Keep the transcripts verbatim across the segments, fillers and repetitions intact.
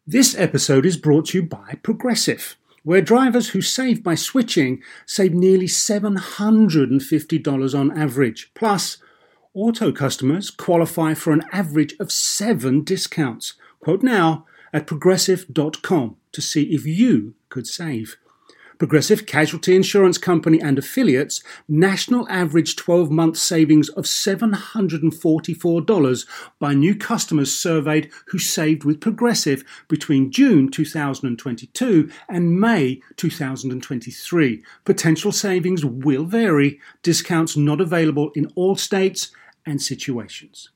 This episode is brought to you by Progressive, where drivers who save by switching save nearly seven hundred fifty dollars on average. Plus, auto customers qualify for an average of seven discounts. Quote now at progressive dot com to see if you could save. Progressive Casualty Insurance Company and affiliates, national average twelve-month savings of seven hundred forty-four dollars by new customers surveyed who saved with Progressive between June two thousand twenty-two and May two thousand twenty-three. Potential savings will vary. Discounts not available in all states and situations.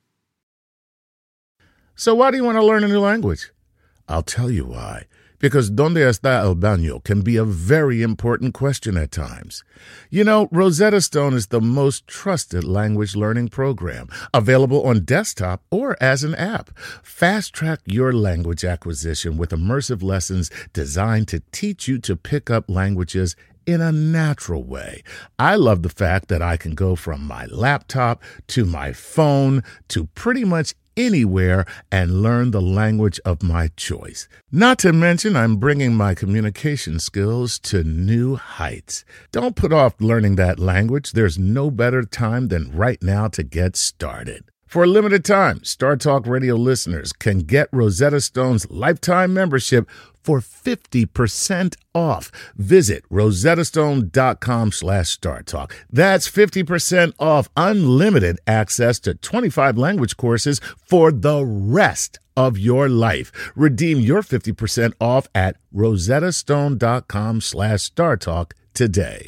So why do you want to learn a new language? I'll tell you why. Because ¿dónde está el baño can be a very important question at times. You know, Rosetta Stone is the most trusted language learning program, available on desktop or as an app. Fast-track your language acquisition with immersive lessons designed to teach you to pick up languages in a natural way. I love the fact that I can go from my laptop to my phone to pretty much anywhere and learn the language of my choice. Not to mention, I'm bringing my communication skills to new heights. Don't put off learning that language. There's no better time than right now to get started. For a limited time, Star Talk Radio listeners can get Rosetta Stone's lifetime membership for fifty percent off. Visit rosettastone.com slash StarTalk. That's fifty percent off unlimited access to twenty-five language courses for the rest of your life. Redeem your fifty percent off at rosettastone.com slash StarTalk today.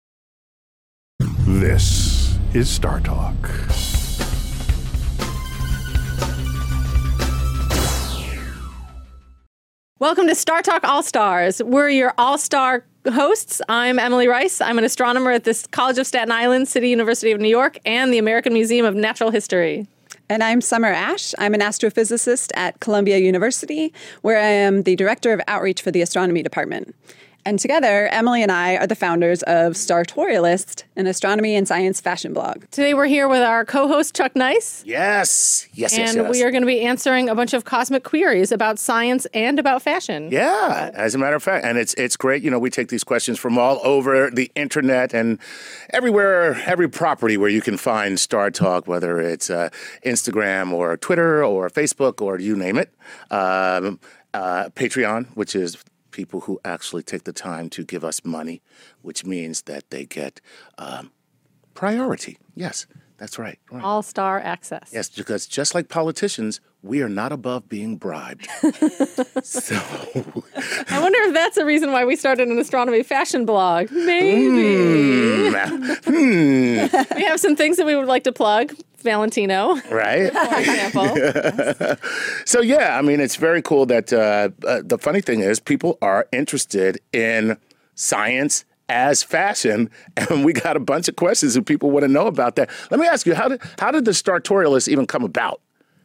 This is Star Talk. Welcome to Star Talk All-Stars. We're your all-star hosts. I'm Emily Rice. I'm an astronomer at the College of Staten Island, City University of New York, and the American Museum of Natural History. And I'm Summer Ash. I'm an astrophysicist at Columbia University, where I am the Director of Outreach for the Astronomy Department. And together, Emily and I are the founders of Startorialist, an astronomy and science fashion blog. Today we're here with our co-host, Chuck Nice. Yes, yes, and yes, yes. And we are going to be answering a bunch of cosmic queries about science and about fashion. Yeah, as a matter of fact. And it's it's great. You know, we take these questions from all over the internet and everywhere, every property where you can find Star Talk, whether it's uh, Instagram or Twitter or Facebook or you name it. Um, uh, Patreon, which is people who actually take the time to give us money, which means that they get um, priority. Yes, that's right. right. All-star access. Yes, because just like politicians, we are not above being bribed. So I wonder if that's the reason why we started an astronomy fashion blog. Maybe. Mm. Hmm. We have some things that we would like to plug. Valentino, right? For example. So, yeah, I mean, it's very cool that uh, uh, the funny thing is people are interested in science as fashion, and we got a bunch of questions that people want to know about that. Let me ask you, how did how did the Startorialist even come about?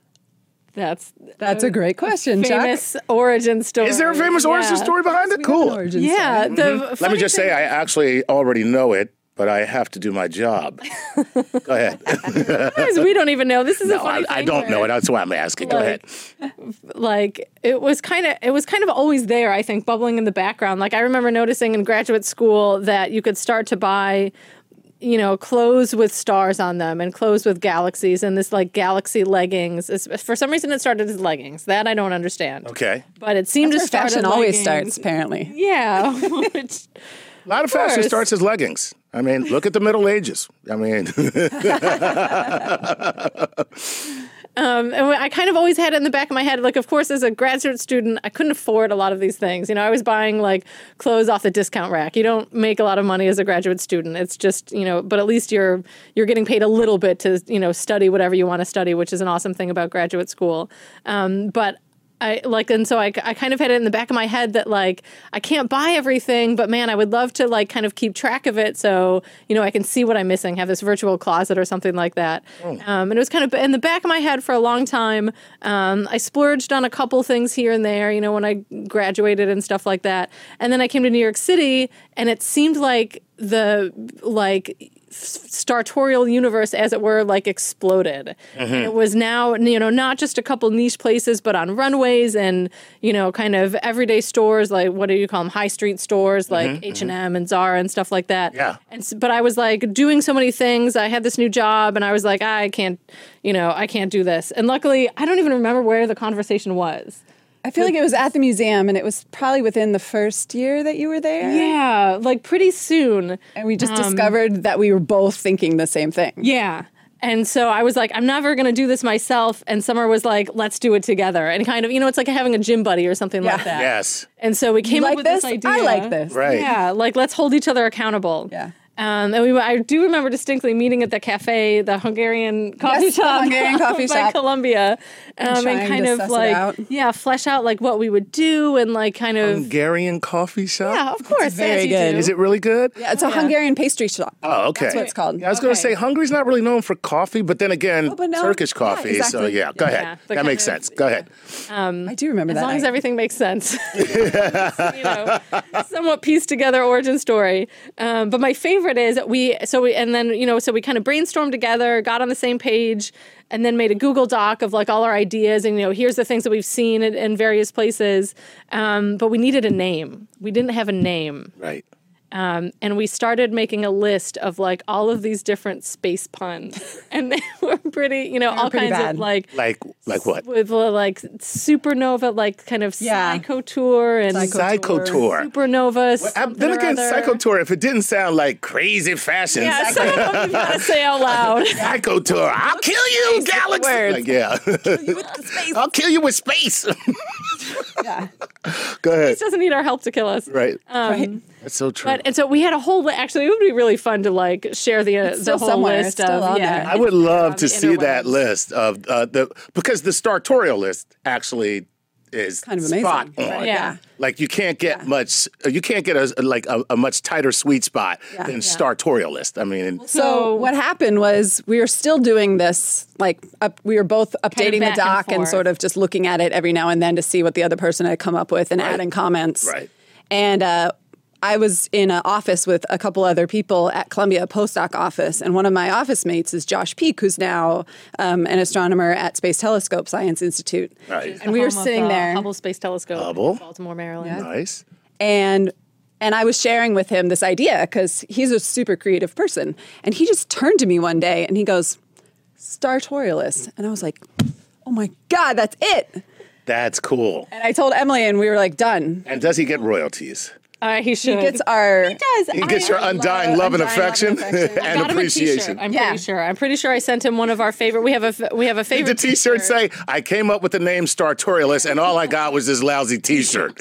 That's that's a, a great question, famous Chuck. origin story. Is there a famous yeah. origin story behind it? Cool. Yeah. Mm-hmm. The Let me just thing- say, I actually already know it, but I have to do my job. Go ahead. We don't even know. This is no, a funny I, thing. I don't know it. That's why I'm asking. Go like, ahead. Like it was kind of it was kind of always there, I think, bubbling in the background. Like I remember noticing in graduate school that you could start to buy, you know, clothes with stars on them and clothes with galaxies and this like galaxy leggings. It's, for some reason, it started as leggings. That I don't understand. Okay. But it seemed That's to start fashion as always leggings. starts, apparently. Yeah. Which, a lot of, of fashion course. starts as leggings. I mean, look at the Middle Ages. I mean. Um, and I kind of always had it in the back of my head. Like, of course, as a graduate student, I couldn't afford a lot of these things. You know, I was buying like clothes off the discount rack. You don't make a lot of money as a graduate student. It's just, you know, but at least you're you're getting paid a little bit to, you know, study whatever you want to study, which is an awesome thing about graduate school. Um, but I like, and so I, I kind of had it in the back of my head that like, I can't buy everything, but man, I would love to like kind of keep track of it. So, you know, I can see what I'm missing, have this virtual closet or something like that. Oh. Um, and it was kind of in the back of my head for a long time. Um, I splurged on a couple things here and there, you know, when I graduated and stuff like that. And then I came to New York City and it seemed like the, like, startorial universe, as it were, like exploded. Mm-hmm. And it was now, you know, not just a couple niche places, but on runways and, you know, kind of everyday stores, like, what do you call them? High street stores, like mm-hmm. H and M and Zara and stuff like that. Yeah. And but I was like doing so many things. I had this new job and I was like, I can't, you know, I can't do this. And luckily, I don't even remember where the conversation was. I feel like it was at the museum, and it was probably within the first year that you were there. Yeah, like pretty soon. And we just um, discovered that we were both thinking the same thing. Yeah. And so I was like, I'm never going to do this myself. And Summer was like, let's do it together. And kind of, you know, it's like having a gym buddy or something yeah. like that. Yes. And so we came you up like with this? this idea. I like this. Right. Yeah, like let's hold each other accountable. Yeah. Um, and we, I do remember distinctly meeting at the cafe, the Hungarian coffee yes, shop, the Hungarian coffee by shop, Columbia, um, and, and kind of like, yeah, flesh out like what we would do and like kind of Hungarian coffee shop. Yeah, of course, it's very good. good. Is it really good? Yeah, it's a yeah. Hungarian pastry shop. Oh, okay. That's what it's called. Yeah, I was okay. going to say Hungary's not really known for coffee, but then again, oh, but no. Turkish coffee. Yeah, exactly. So yeah, go yeah, ahead. yeah, that makes of, sense. Go ahead. Um, I do remember as that. As long night. as everything makes sense. You know, somewhat pieced together origin story. Um, but my favorite is we. So we and then you know so we kind of brainstormed together, got on the same page, and then made a Google Doc of like all our ideas and you know here's the things that we've seen in, in various places. Um, but we needed a name. We didn't have a name. Right. Um, and we started making a list of like all of these different space puns, and they were pretty, you know, all kinds bad. of like, like, like what? With uh, like supernova, like kind of yeah. psychotour and psychotour, supernova. Well, I, then again, psychotour. If it didn't sound like crazy fashion, yeah, some of them you've got to say out loud. Psychotour. I'll kill you, galaxy. Like, yeah, kill you with space. I'll kill you with space. yeah. Go ahead. Space doesn't need our help to kill us. Right. Um, right. That's so true. But, and so we had a whole. Actually, it would be really fun to like share the uh, the whole somewhere. list It's still of. on Yeah, there. I would love um, to see that interwebs. list of uh, the because the Startorial list actually is kind of amazing. spot on. Right. Yeah. Like you can't get Yeah. much. You can't get a like a, a much tighter sweet spot Yeah. than Yeah. Startorial list. I mean, So, So- what happened was we were still doing this, like up, we were both updating back the and doc and, forth. sort of just looking at it every now and then to see what the other person had come up with and Right. adding comments. Right. And uh, I was in an office with a couple other people at Columbia postdoc office, and one of my office mates is Josh Peak, who's now um, an astronomer at Space Telescope Science Institute. Right. And we were Home of, sitting uh, there. Hubble Space Telescope, Hubble. in Baltimore, Maryland. nice. And and I was sharing with him this idea because he's a super creative person. And he just turned to me one day and he goes, Startorialist. And I was like, oh my God, that's it. That's cool. And I told Emily and we were like, done. And does he get royalties? Uh, he He should. gets our... He does. He gets your I undying love and undying love affection and affection. and got him a appreciation. t-shirt. I'm Yeah. pretty sure. I'm pretty sure I sent him one of our favorite. We have a we have a Did favorite. the T-shirt say, "I came up with the name Startorialist, and all I got was this lousy T-shirt"?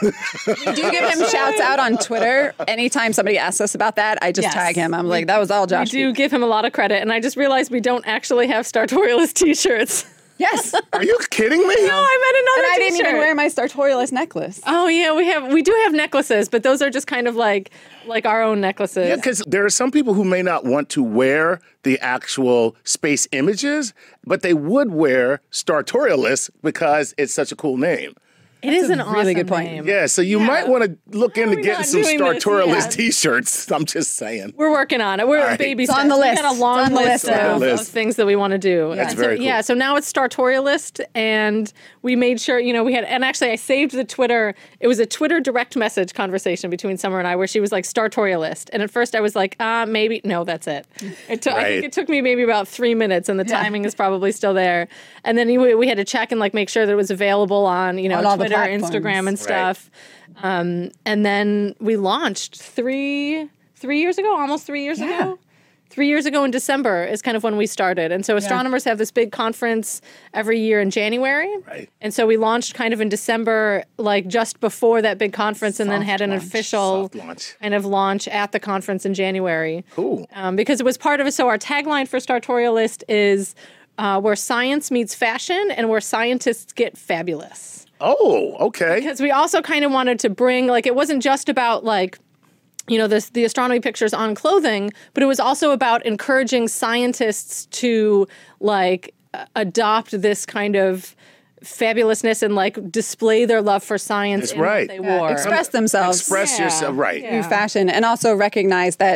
We do give him shouts out on Twitter. Anytime somebody asks us about that, I just Yes. tag him. I'm like, that was all We Josh. do Peak. give him a lot of credit, and I just realized we don't actually have Startorialist t-shirts. Yes. Are you kidding me? No, I meant another And I didn't t-shirt. even wear my Startorialist necklace. Oh yeah, we have we do have necklaces, but those are just kind of like like our own necklaces. Yeah, because there are some people who may not want to wear the actual space images, but they would wear Startorialist because it's such a cool name. It is an really awesome good point. name. Yeah, so you Yeah. might want to look Why are into we getting not some doing this? Startorialist Yeah. T-shirts. I'm just saying. We're working on it. We're All right. baby It's steps. on the We list. got a long It's on the list, list of, now. of List. things that we want to do. That's And very so, cool. Yeah, so now it's Startorialist, and we made sure, you know, we had, and actually I saved the Twitter. It was a Twitter direct message conversation between Summer and I where she was like Startorialist. And at first I was like, ah, maybe, no, that's it. It took, I Right. think it took me maybe about three minutes, and the timing is probably still there. And then we, we had to check and like make sure that it was available on, you know, On all the Twitter, platforms. Instagram, and stuff. Um, and then we launched three three years ago, almost three years Yeah. ago. Three years ago in December is kind of when we started. And so astronomers have this big conference every year in January. Right. And so we launched kind of in December, like just before that big conference, and then Soft had an launch. official Soft launch. kind of launch at the conference in January. Cool. Um, because it was part of it. So our tagline for Startorialist is uh, where science meets fashion and where scientists get fabulous. Oh, okay. Because we also kind of wanted to bring, like, it wasn't just about, like, you know, this, the astronomy pictures on clothing, but it was also about encouraging scientists to, like, uh, adopt this kind of fabulousness and, like, display their love for science That's in right. what they Yeah, wore. express themselves Express Yeah. yourself, right. Yeah. through fashion and also recognize that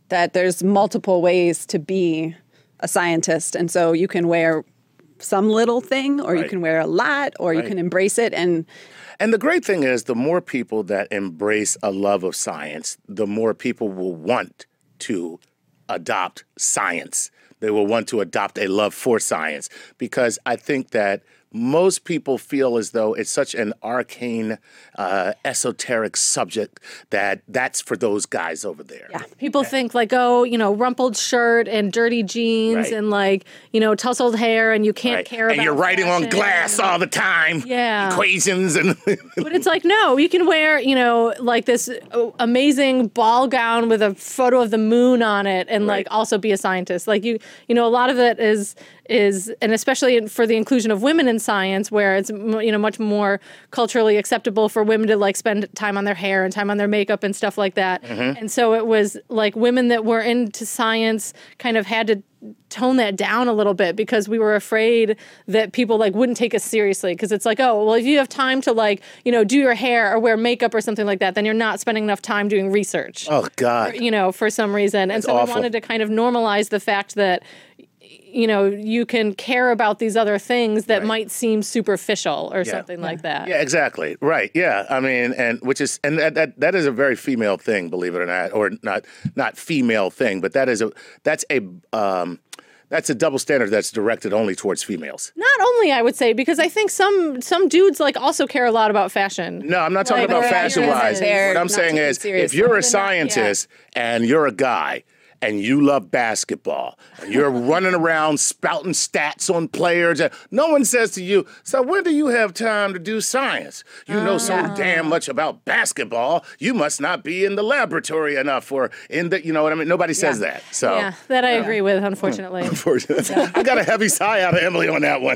that there's multiple ways to be a scientist. And so you can wear some little thing, or Right. you can wear a lot, or Right. you can embrace it. And And the great thing is, the more people that embrace a love of science, the more people will want to adopt science. They will want to adopt a love for science, because I think that most people feel as though it's such an arcane, uh, esoteric subject that that's for those guys over there. Yeah. People think like, oh, you know, rumpled shirt and dirty jeans Right. and like, you know, tousled hair, and you can't Right. care And about you're writing on fashion. glass all the time. Yeah. Equations and But it's like, no, you can wear, you know, like this uh, amazing ball gown with a photo of the moon on it, and like Right. also be a scientist. Like you, you know, a lot of it is is, and especially in- for the inclusion of women in science, where it's m- you know much more culturally acceptable for women to like spend time on their hair and time on their makeup and stuff like that. Mm-hmm. And so it was like women that were into science kind of had to tone that down a little bit, because we were afraid that people like wouldn't take us seriously, because it's like, oh, well, if you have time to like, you know, do your hair or wear makeup or something like that, then you're not spending enough time doing research. oh God. You know, for some reason. And so awful. we wanted to kind of normalize the fact that, you know, you can care about these other things that Right. might seem superficial or something like that. Yeah, exactly. Right. Yeah. I mean, and which is, and that, that that is a very female thing, believe it or not, or not not female thing, but that is a that's a um, that's a double standard that's directed only towards females. Not only, I would say, because I think some some dudes like also care a lot about fashion. No, I'm not talking Like, about they're- fashion wise. they're What I'm not saying taken is, seriously. if you're They're a not- scientist and you're a guy and you love basketball and you're running around spouting stats on players, and no one says to you, so when do you have time to do science? You know so Yeah. damn much about basketball, you must not be in the laboratory enough, or in the, you know what I mean? Nobody says Yeah. that. So. Yeah, that I agree with, unfortunately. I got a heavy sigh out of Emily on that one.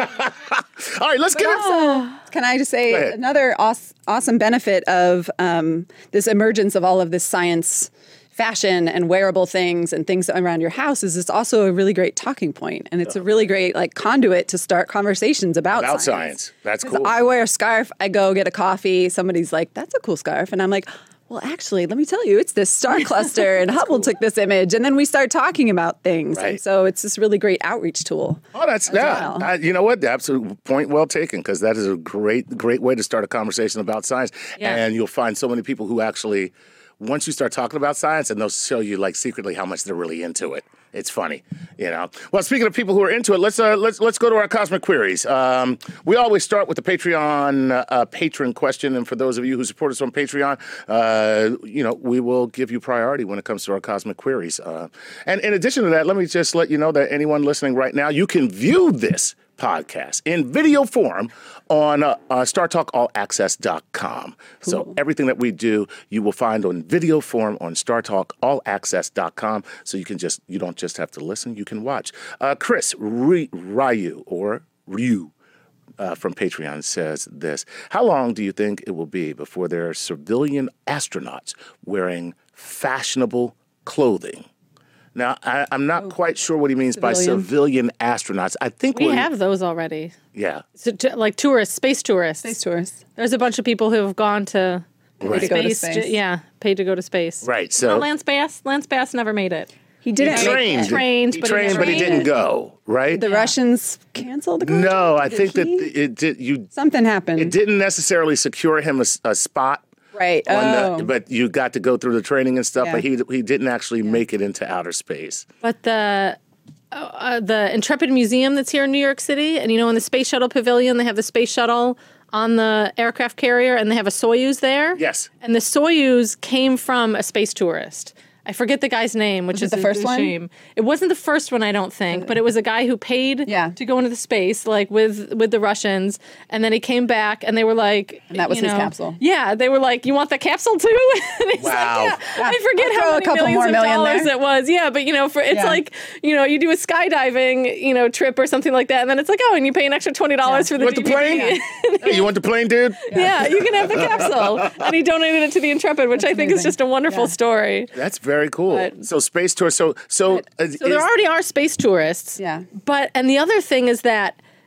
All right, let's get it. Can I just Go say ahead. another awes- awesome benefit of um, this emergence of all of this science fashion and wearable things and things around your house is it's also a really great talking point, and it's a really great like conduit to start conversations about, About science. science. That's 'Cause cool. I wear a scarf, I go get a coffee, somebody's like, that's a cool scarf, and I'm like, well, actually, let me tell you, it's this star cluster, and Hubble took this image, and then we start talking about things, Right. and so it's this really great outreach tool. Oh, that's yeah. well. I, you know what? The absolute point well taken, because that is a great, great way to start a conversation about science. Yeah. And you'll find so many people who actually, once you start talking about science, and they'll show you like secretly how much they're really into it. It's funny, you know. Well, speaking of people who are into it, let's uh, let's let's go to our cosmic queries. Um, we always start with the Patreon uh, patron question, and for those of you who support us on Patreon, uh, you know, we will give you priority when it comes to our cosmic queries. Uh, and in addition to that, let me just let you know that anyone listening right now, you can view this podcast in video form on uh, uh, star talk all access dot com. So everything that we do, you will find on video form on star talk all access dot com. So you can just, you don't just have to listen, you can watch. Uh, Chris Ry- Ryu, or Ryu, uh, from Patreon says this: how long do you think it will be before there are civilian astronauts wearing fashionable clothing? Now, I, I'm not quite sure what he means by Civilian. civilian astronauts. I think We what he- have those already. yeah. So, t- like tourists, space tourists. Space tourists. There's a bunch of people who have gone to Right. To go to space. space. ju- yeah, paid to go to space. Right. So So Lance Bass, Lance Bass never made it. He didn't he make trained. it. Trained, he but he trained, but he trained. didn't go. Right. The Russians canceled the contract? no, I Did think that he? it did. You Something happened. it didn't necessarily secure him a, s- a spot. Right. On Oh. the, but you got to go through the training and stuff. Yeah. But he he didn't actually make it into outer space. But the uh, the Intrepid Museum that's here in New York City, and you know, in the Space Shuttle Pavilion, they have the space shuttle on the aircraft carrier, and they have a Soyuz there. Yes. And the Soyuz came from a space tourist. I forget the guy's name, which it is the a- first a one? shame. It wasn't the first one, I don't think, but it was a guy who paid Yeah. to go into the space, like with with the Russians, and then he came back, and they were like, And that was you his know, capsule. Yeah, they were like, "You want the capsule too?" And he's Wow. like, "Yeah." I forget I'll throw how a many couple millions more of million dollars there. it was. Yeah, but you know, for it's Yeah. like, you know, you do a skydiving, you know, trip or something like that, and then it's like, oh, and you pay an extra twenty dollars for You the want the D V D. plane? Hey, you want the plane, dude? Yeah, you can have the capsule. And he donated it to the Intrepid, which I think is amazing. just a wonderful Yeah. story. That's very cool. But- so space tour. So so, uh, So there is- already are space tourists. Yeah. But, and the other thing is that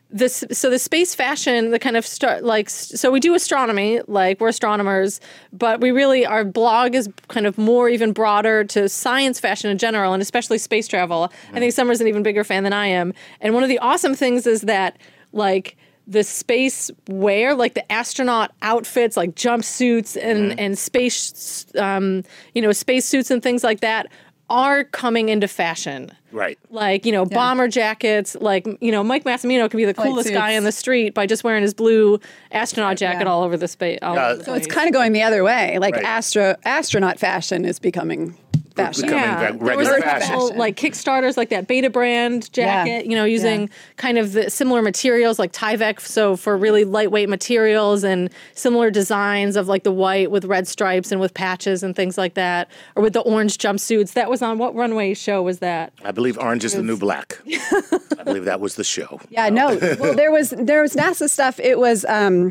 this, so the space fashion, the kind of start like, so we do astronomy, like we're astronomers, but we really, our blog is kind of more even broader to science fashion in general, and especially space travel. Mm. I think Summer's an even bigger fan than I am. And one of the awesome things is that like the space wear, like the astronaut outfits, like jumpsuits and, mm. and space, um, you know, space suits and things like that are coming into fashion. Right. Like, you know, yeah. bomber jackets, like, you know, Mike Massimino can be the coolest guy on the street by just wearing his blue astronaut jacket yeah. all over the space. Yeah. So it's kind of going the other way. Like right. astro astronaut fashion is becoming fashion. Yeah. Becoming regular fashion. Couple, like Kickstarters, like that Beta brand jacket, yeah. you know, using yeah. kind of the similar materials like Tyvek, so for really lightweight materials and similar designs of like the white with red stripes and with patches and things like that, or with the orange jumpsuits. That was on what runway show was that? I believe Orange is the New Black. I believe that was the show. Yeah, no. Well, there was there was NASA stuff. It was um,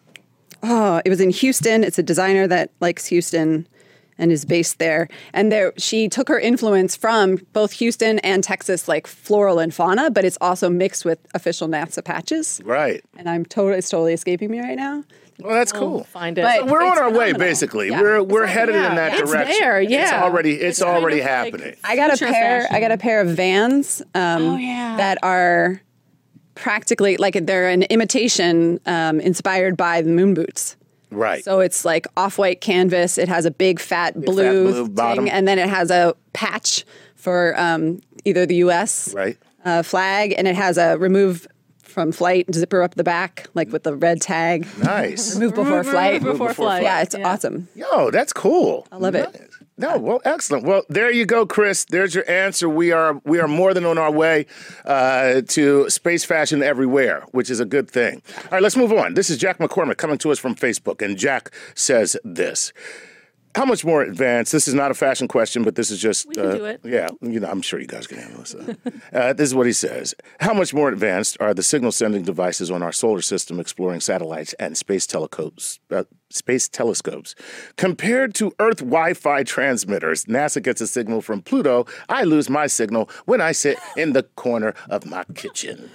oh, it was in Houston. It's a designer that likes Houston and is based there. And there, she took her influence from both Houston and Texas, like floral and fauna, but it's also mixed with official NASA patches. Right. And I'm totally, it's totally escaping me right now. Well, that's cool. We'll find it. But so we're on our way, basically. Yeah. We're we're headed yeah. in that it's direction. There, yeah. It's already it's, it's already kind of happening. Like I got a pair. fashion. I got a pair of Vans um, oh, yeah. that are practically like they're an imitation um, inspired by the moon boots. Right. So it's like off-white canvas. It has a big fat blue, fat blue bottom, thing, and then it has a patch for um, either the U S right. uh, flag, and it has a remove from flight zipper up the back, like with the red tag. Nice. Remove before flight. Remove before flight. Yeah, it's yeah. awesome. Yo, that's cool. I love nice. it. No, well, excellent. Well, there you go, Chris. There's your answer. We are we are more than on our way uh, to space fashion everywhere, which is a good thing. All right, let's move on. This is Jack McCormick coming to us from Facebook, and Jack says this. How much more advanced? This is not a fashion question, but this is just... We can uh, do it. Yeah, you know, I'm sure you guys can handle this. Uh, uh, this is what he says. How much more advanced are the signal-sending devices on our solar system exploring satellites and space telescopes, uh, space telescopes compared to Earth Wi-Fi transmitters? NASA gets a signal from Pluto. I lose my signal when I sit in the corner of my kitchen.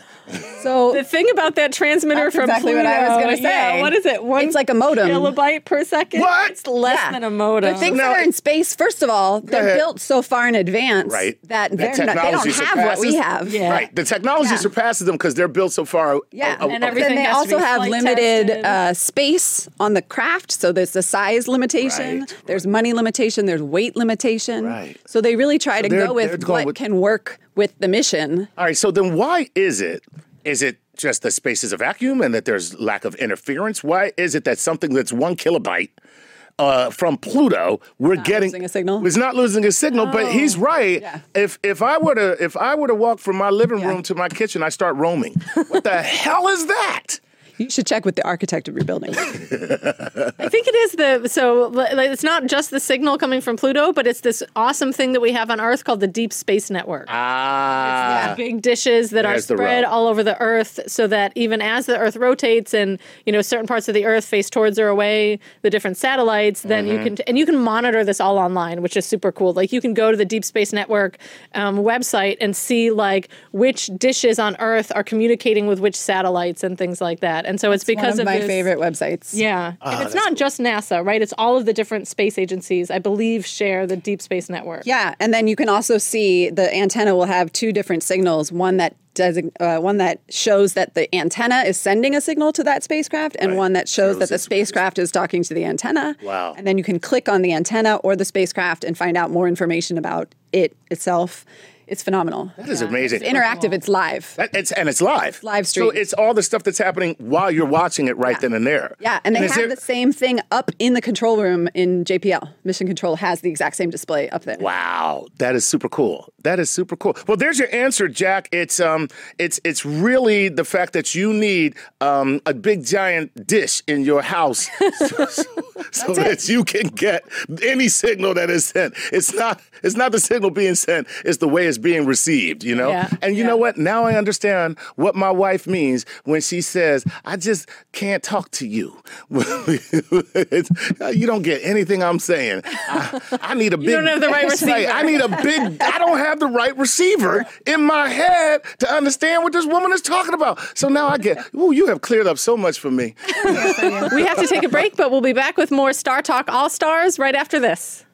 So the thing about that transmitter that's from exactly Pluto, what I was going to say. Yeah, what is it? One it's like a modem. Kilobyte per second? What? It's less yeah. than a modem. The things No, that are in space, first of all, they're built so far in advance right. that, that they're not, they don't have what we have. Yeah. Right. The technology Yeah. surpasses them because they're built so far. Yeah, uh, and uh, everything then they has to also be have flight limited tested. uh, space on the craft. So there's the size limitation, Right. there's money limitation, there's weight limitation. Right. So they really try to they're- go they're with going what with- can work with the mission. All right, so then why is it, is it just that space is a vacuum and that there's lack of interference? Why is it that something that's one kilobyte uh, from Pluto, we're Not getting losing a signal? is not losing a signal, but he's right. Yeah. If if I were to if I were to walk from my living Yeah. room to my kitchen, I start roaming. What the hell is that? You should check with the architect of your building. I think it is the so like, it's not just the signal coming from Pluto, but it's this awesome thing that we have on Earth called the Deep Space Network. Ah, It's these big dishes that There's the are spread rub. all over the Earth, so that even as the Earth rotates and you know certain parts of the Earth face towards or away the different satellites, then Mm-hmm. you can and you can monitor this all online, which is super cool. Like you can go to the Deep Space Network um, website and see like which dishes on Earth are communicating with which satellites and things like that. And so it's because One of my this, favorite websites. Yeah, Ah, and it's not just NASA, right? It's all of the different space agencies, I believe, share the Deep Space Network. Yeah, and then you can also see the antenna will have two different signals. One that does uh, one that shows that the antenna is sending a signal to that spacecraft, and Right. one that shows Shows that the it's- spacecraft is talking to the antenna. Wow. And then you can click on the antenna or the spacecraft and find out more information about it itself. It's phenomenal. that is amazing. It's interactive. It's live. That- it's, and it's live. Live So stream. it's all the stuff that's happening while you're watching it right Yeah. then and there. Yeah, and they is have there- the same thing up in the control room in J P L. Mission Control has the exact same display up there. Wow, that is super cool. That is super cool. Well, there's your answer, Jack. It's um, it's it's really the fact that you need um, a big giant dish in your house so, so, so that you can get any signal that is sent. It's not it's not the signal being sent. It's the way it's being received, you know? Yeah. And you Yeah. know what? Now I understand what my wife means when she says, I just can't talk to you. You don't get anything I'm saying. I, I need a big... You don't have the right it's like, receiver. I need a big... I don't have the right receiver in my head to understand what this woman is talking about. So now I get... Ooh, you have cleared up so much for me. We have to take a break, but we'll be back with more Star Talk All-Stars right after this.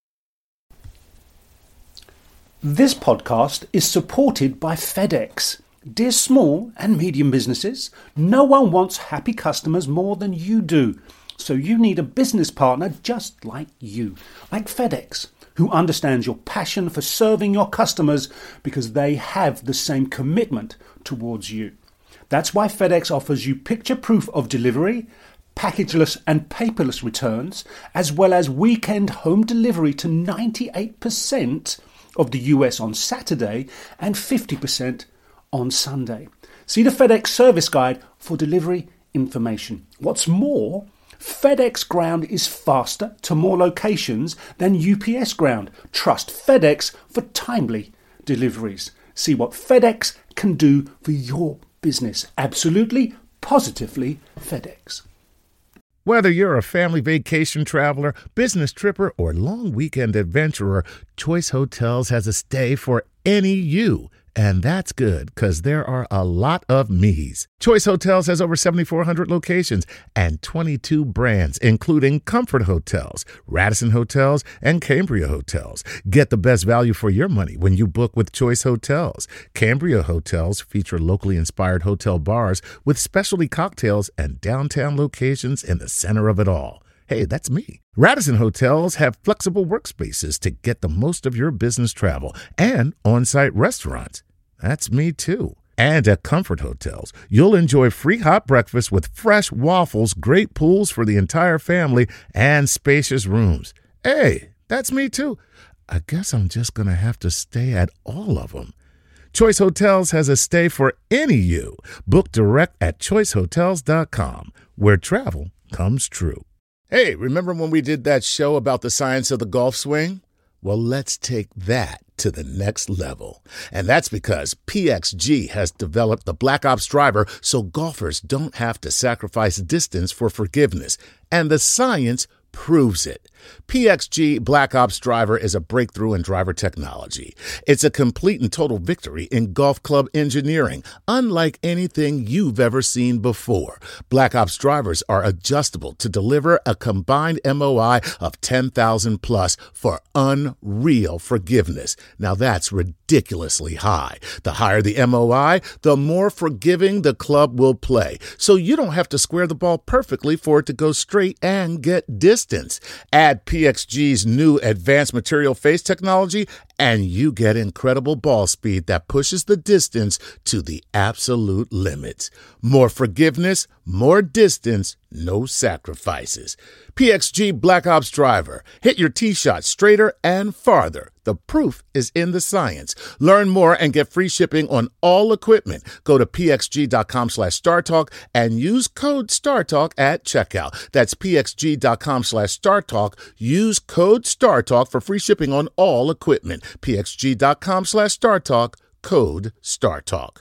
This podcast is supported by FedEx. Dear small and medium businesses, no one wants happy customers more than you do. So you need a business partner just like you, like FedEx, who understands your passion for serving your customers because they have the same commitment towards you. That's why FedEx offers you picture proof of delivery, packageless and paperless returns, as well as weekend home delivery to ninety-eight percent of the U S on Saturday and fifty percent on Sunday. See the FedEx service guide for delivery information. What's more, FedEx Ground is faster to more locations than U P S Ground. Trust FedEx for timely deliveries. See what FedEx can do for your business. Absolutely, positively FedEx. Whether you're a family vacation traveler, business tripper, or long weekend adventurer, Choice Hotels has a stay for any you. And that's good, because there are a lot of me's. Choice Hotels has over seventy-four hundred locations and twenty-two brands, including Comfort Hotels, Radisson Hotels, and Cambria Hotels. Get the best value for your money when you book with Choice Hotels. Cambria Hotels feature locally inspired hotel bars with specialty cocktails and downtown locations in the center of it all. Hey, that's me. Radisson Hotels have flexible workspaces to get the most of your business travel and on-site restaurants. That's me too. And at Comfort Hotels, you'll enjoy free hot breakfast with fresh waffles, great pools for the entire family, and spacious rooms. Hey, that's me too. I guess I'm just going to have to stay at all of them. Choice Hotels has a stay for any you. Book direct at choice hotels dot com, where travel comes true. Hey, remember when we did that show about the science of the golf swing? Well, let's take that to the next level. And that's because P X G has developed the Black Ops driver so golfers don't have to sacrifice distance for forgiveness. And the science proves it. P X G Black Ops Driver is a breakthrough in driver technology. It's a complete and total victory in golf club engineering, unlike anything you've ever seen before. Black Ops drivers are adjustable to deliver a combined M O I of ten thousand plus for unreal forgiveness. Now that's ridiculously high. The higher the M O I, the more forgiving the club will play. So you don't have to square the ball perfectly for it to go straight and get distance. Add P X G's new advanced material face technology, and you get incredible ball speed that pushes the distance to the absolute limits. More forgiveness, more distance, no sacrifices. P X G Black Ops Driver. Hit your tee shot straighter and farther. The proof is in the science. Learn more and get free shipping on all equipment. Go to pxg.com slash StarTalk and use code StarTalk at checkout. That's pxg.com slash StarTalk. Use code StarTalk for free shipping on all equipment. pxg.com slash StarTalk. Code StarTalk.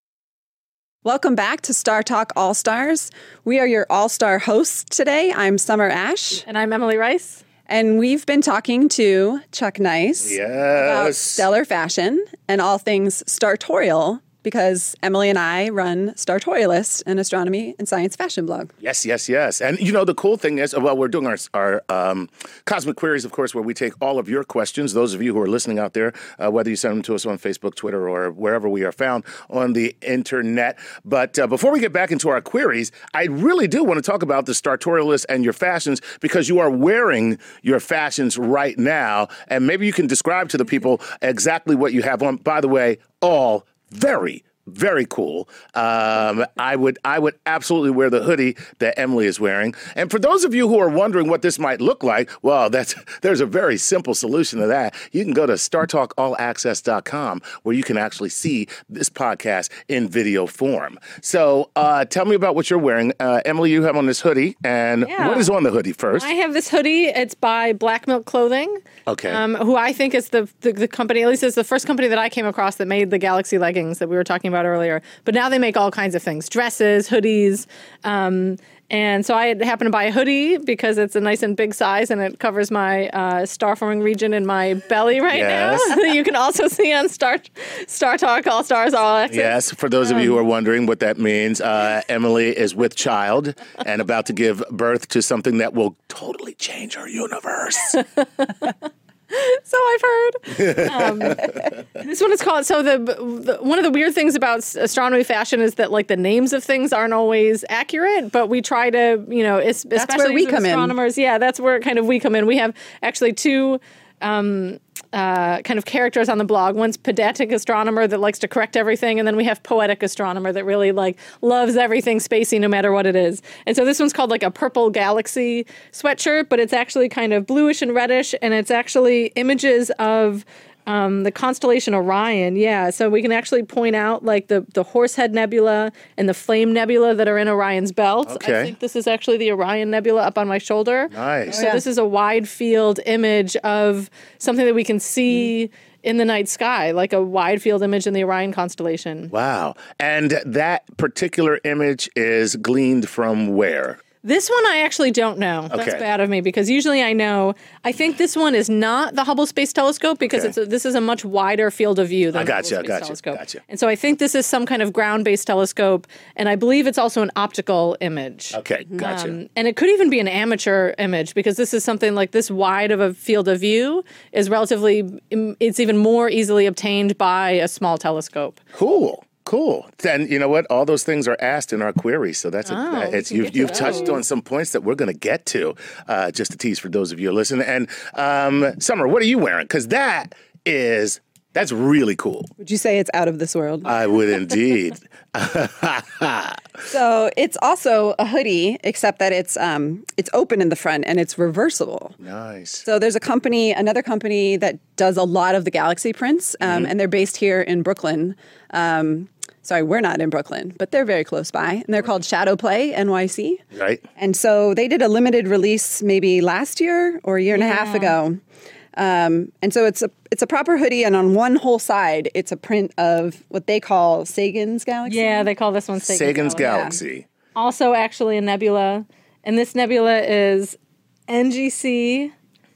Welcome back to Star Talk All Stars. We are your all-star hosts today. I'm Summer Ash. And I'm Emily Rice. And we've been talking to Chuck Nice Yes. about stellar fashion and all things Startorial, because Emily and I run Startorialist, an astronomy and science fashion blog. Yes, yes, yes. And, you know, the cool thing is, well, we're doing our, our um, Cosmic Queries, of course, where we take all of your questions, those of you who are listening out there, uh, whether you send them to us on Facebook, Twitter, or wherever we are found on the internet. But uh, before we get back into our queries, I really do want to talk about the Startorialist and your fashions, because you are wearing your fashions right now. And maybe you can describe to the people exactly what you have on. By the way, all very, Very cool. Um, I would I would absolutely wear the hoodie that Emily is wearing. And for those of you who are wondering what this might look like, well, that's there's a very simple solution to that. You can go to star talk all access dot com where you can actually see this podcast in video form. So uh, tell me about what you're wearing. Uh, Emily, you have on this hoodie. And Yeah. what is on the hoodie first? I have this hoodie. It's by Black Milk Clothing. Okay. Um, who I think is the, the the company, at least it's the first company that I came across that made the Galaxy leggings that we were talking about earlier. But now they make all kinds of things, dresses, hoodies. Um, and so I happened to buy a hoodie because it's a nice and big size and it covers my uh, star forming region in my belly right Yes. now. You can also see on Star Star Talk, All Stars, All Access. Yes, for those of you who are wondering what that means, uh, Emily is with child and about to give birth to something that will totally change her universe. So I've heard. Um, this one is called. So the, the one of the weird things about astronomy fashion is that like the names of things aren't always accurate, but we try to, you know, es- especially where we as come in. astronomers. Yeah, that's where kind of we come in. We have actually two. Um, uh, kind of characters on the blog. One's pedantic astronomer that likes to correct everything, and then we have poetic astronomer that really like loves everything spacey no matter what it is. And so this one's called like a purple galaxy sweatshirt, but it's actually kind of bluish and reddish, and it's actually images of Um, the constellation Orion, yeah. So we can actually point out like the, the Horsehead Nebula and the Flame Nebula that are in Orion's belt. Okay. I think this is actually the Orion Nebula up on my shoulder. Nice. So this is a wide field image of something that we can see in the night sky, like a wide field image in the Orion constellation. Wow. And that particular image is gleaned from where? This one I actually don't know. That's Okay. bad of me because usually I know. I think this one is not the Hubble Space Telescope because Okay. it's a, this is a much wider field of view than I the gotcha, Hubble Space gotcha, Telescope. gotcha. And so I think this is some kind of ground-based telescope, and I believe it's also an optical image. Okay, gotcha. Um, and it could even be an amateur image because this is something like this wide of a field of view is relatively, it's even more easily obtained by a small telescope. Cool. Cool. And you know what? All those things are asked in our query. So that's Oh, a, we it's can you've get to you've touched those. on some points that we're going to get to. Uh, just a tease for those of you listening. And um, Summer, what are you wearing? Because that is that's really cool. Would you say it's out of this world? I would indeed. So it's also a hoodie, except that it's um, it's open in the front and it's reversible. Nice. So there's a company, another company that does a lot of the Galaxy prints, um, and they're based here in Brooklyn. Um, sorry, we're not in Brooklyn, but they're very close by, and they're called Shadow Play N Y C. Right. And so they did a limited release maybe last year or a year and a half ago. Um, and so it's a it's a proper hoodie, and on one whole side, it's a print of what they call Sagan's Galaxy. Yeah, they call this one Sagan's, Sagan's Galaxy. Galaxy. Also, actually, a nebula, and this nebula is N G C.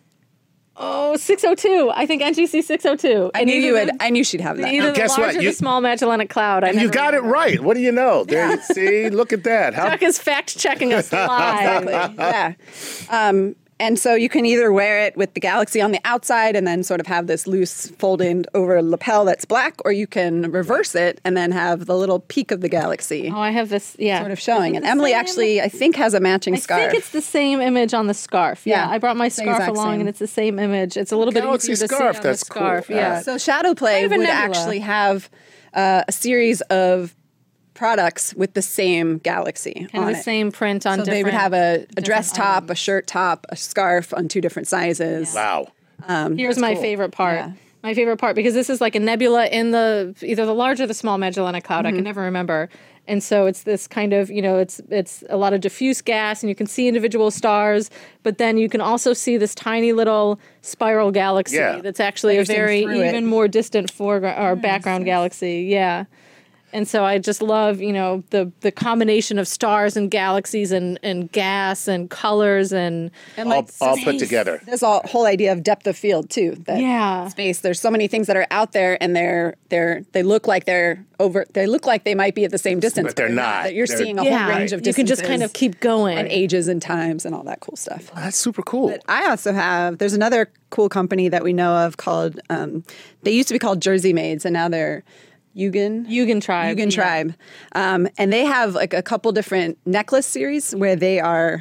Oh, six oh two. I think N G C six oh two. I knew you would. I knew she'd have that. Either Now, guess the what? large or You- the small Magellanic Cloud. I And you never got it remember. right. What do you know? There. You see, look at that. How Chuck is fact checking us live. Exactly. Yeah. Um, and so you can either wear it with the Galaxy on the outside and then sort of have this loose folded over lapel that's black, or you can reverse it and then have the little peak of the Galaxy Oh, I have this. Yeah, sort of showing. Is it And the Emily same? actually, I think, has a matching I scarf. think it's the same image on the scarf. Yeah, Yeah, I brought my it's the scarf exact along, same. and it's the same image. It's a little bit Galaxy easier to scarf, see on that's the scarf. cool. Yeah. So Shadow Play Kind of a would nebula. actually have uh, a series of products with the same Galaxy Kind on of the it. same print on So different. they would have a, a dress different top, items. a shirt top, a scarf on two different sizes. wow. Here's my cool. favorite part. Yeah. My favorite part, because this is like a nebula in the either the large or the small Magellanic Cloud. Mm-hmm. I can never remember. And so it's this kind of, you know, it's it's a lot of diffuse gas, and you can see individual stars, but then you can also see this tiny little spiral galaxy Yeah. that's actually a Bursting very through it. even more distant foreground or background galaxy. Yeah. And so I just love, you know, the the combination of stars and galaxies and, and gas and colors and And All, like all space. put together. There's a whole idea of depth of field too. That Yeah. space. There's so many things that are out there, and they're they're they look like they're over. They look like they might be at the same distance, But they're not. That you're They're- seeing a yeah, whole range of you can just kind of distances keep going. and ages and times and all that cool stuff. That's super cool. I also have. There's another cool company that we know of called. Um, they used to be called Jersey Maids, and now they're Yugen. Yugen Tribe. Yugen yeah. Tribe, um, and they have like a couple different necklace series where they are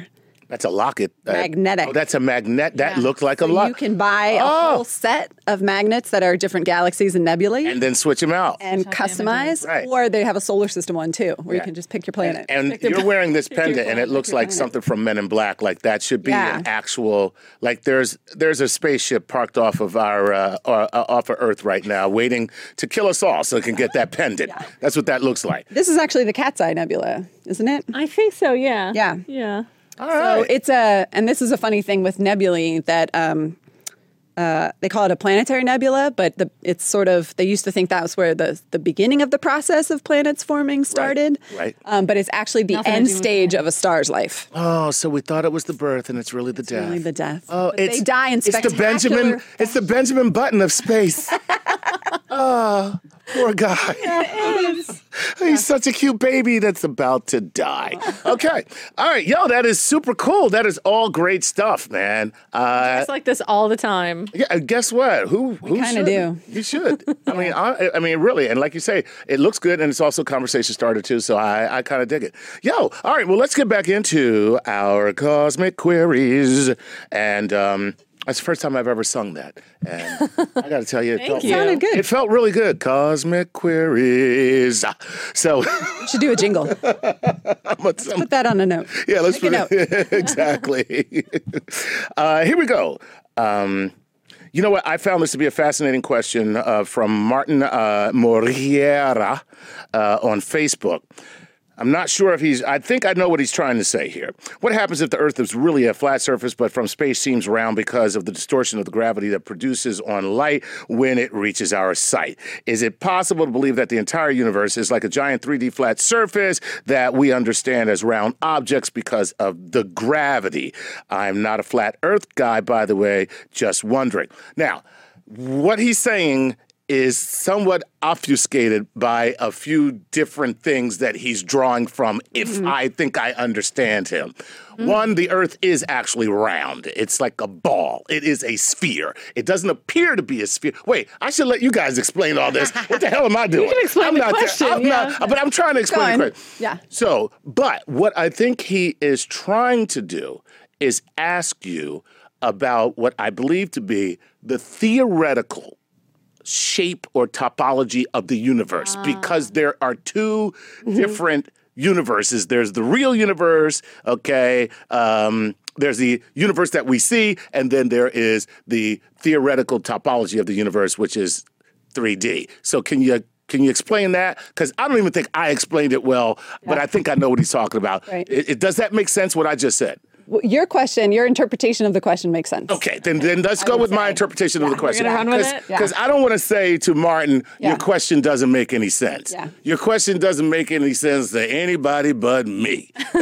That's a locket. Uh, Magnetic. Oh, that's a magnet. That Yeah. looked like a So locket. you can buy a Oh. whole set of magnets that are different galaxies and nebulae And then switch them out. and customize, Right. or they have a solar system one too, where Yeah. you can just pick your planet. And you're wearing this pendant, and it planet, looks pick your like planet. something from Men in Black. Like that should be Yeah. an actual. Like there's there's a spaceship parked off of our uh, uh, off of Earth right now, waiting to kill us all, so it can get that pendant. That's what that looks like. This is actually the Cat's Eye Nebula, isn't it? I think so. Yeah. Yeah. Yeah. All So right. it's a, and this is a funny thing with nebulae that um, uh, they call it a planetary nebula, but the, it's sort of, they used to think that was where the, the beginning of the process of planets forming started. right. Um, but it's actually the Nothing to end do with stage of a star's life. Oh, so we thought it was the birth, and it's really the death. Really the death. Oh, But it's they die in it's the spectacular Benjamin. It's the Benjamin Button of space. Oh, poor guy. He's such a cute baby that's about to die. Okay. All right. Yo, that is super cool. That is all great stuff, man. Uh, It's like this all the time. yeah, and guess what? Who who kinda should? do. You should. I mean, I, I mean, really, and like you say, it looks good, and it's also conversation starter too. So I, I kind of dig it. Yo, all right. Well, let's get back into our cosmic queries, and um, that's the first time I've ever sung that, and I got to tell you, it felt, you. Sounded good. It felt really good. Cosmic queries. So You should do a jingle. I'm a, Put that on a note. yeah, let's Make put a it exactly. uh, here we go. Um, you know what? I found this to be a fascinating question uh, from Martin uh, Moriera uh, on Facebook. I'm not sure if he's, I think I know what he's trying to say here. What happens if the Earth is really a flat surface, but from space seems round because of the distortion of the gravity that produces on light when it reaches our sight? Is it possible to believe that the entire universe is like a giant three D flat surface that we understand as round objects because of the gravity? I'm not a flat Earth guy, by the way, just wondering. Now, what he's saying is somewhat obfuscated by a few different things that he's drawing from, if mm-hmm. I think I understand him. Mm-hmm. One, the Earth is actually round. It's like a ball. It is a sphere. It doesn't appear to be a sphere. Wait, I should let you guys explain all this. What the hell am I doing? You can explain I'm the not question, I'm yeah. not, but I'm trying to explain the question. Yeah. So, but what I think he is trying to do is ask you about what I believe to be the theoretical shape or topology of the universe, Ah. because there are two different universes. There's the real universe, okay? Um, there's the universe that we see, and then there is the theoretical topology of the universe, which is three D. So can you can you explain that? Because I don't even think I explained it well, but I think I know what he's talking about. Right. It, it, does that make sense, what I just said? Well, your question, your interpretation of the question makes sense. Okay, then then let's go would with my say. interpretation of the question. gonna run with it? Because I don't want to say to Martin, Yeah. your question doesn't make any sense. Yeah. Your question doesn't make any sense to anybody but me. So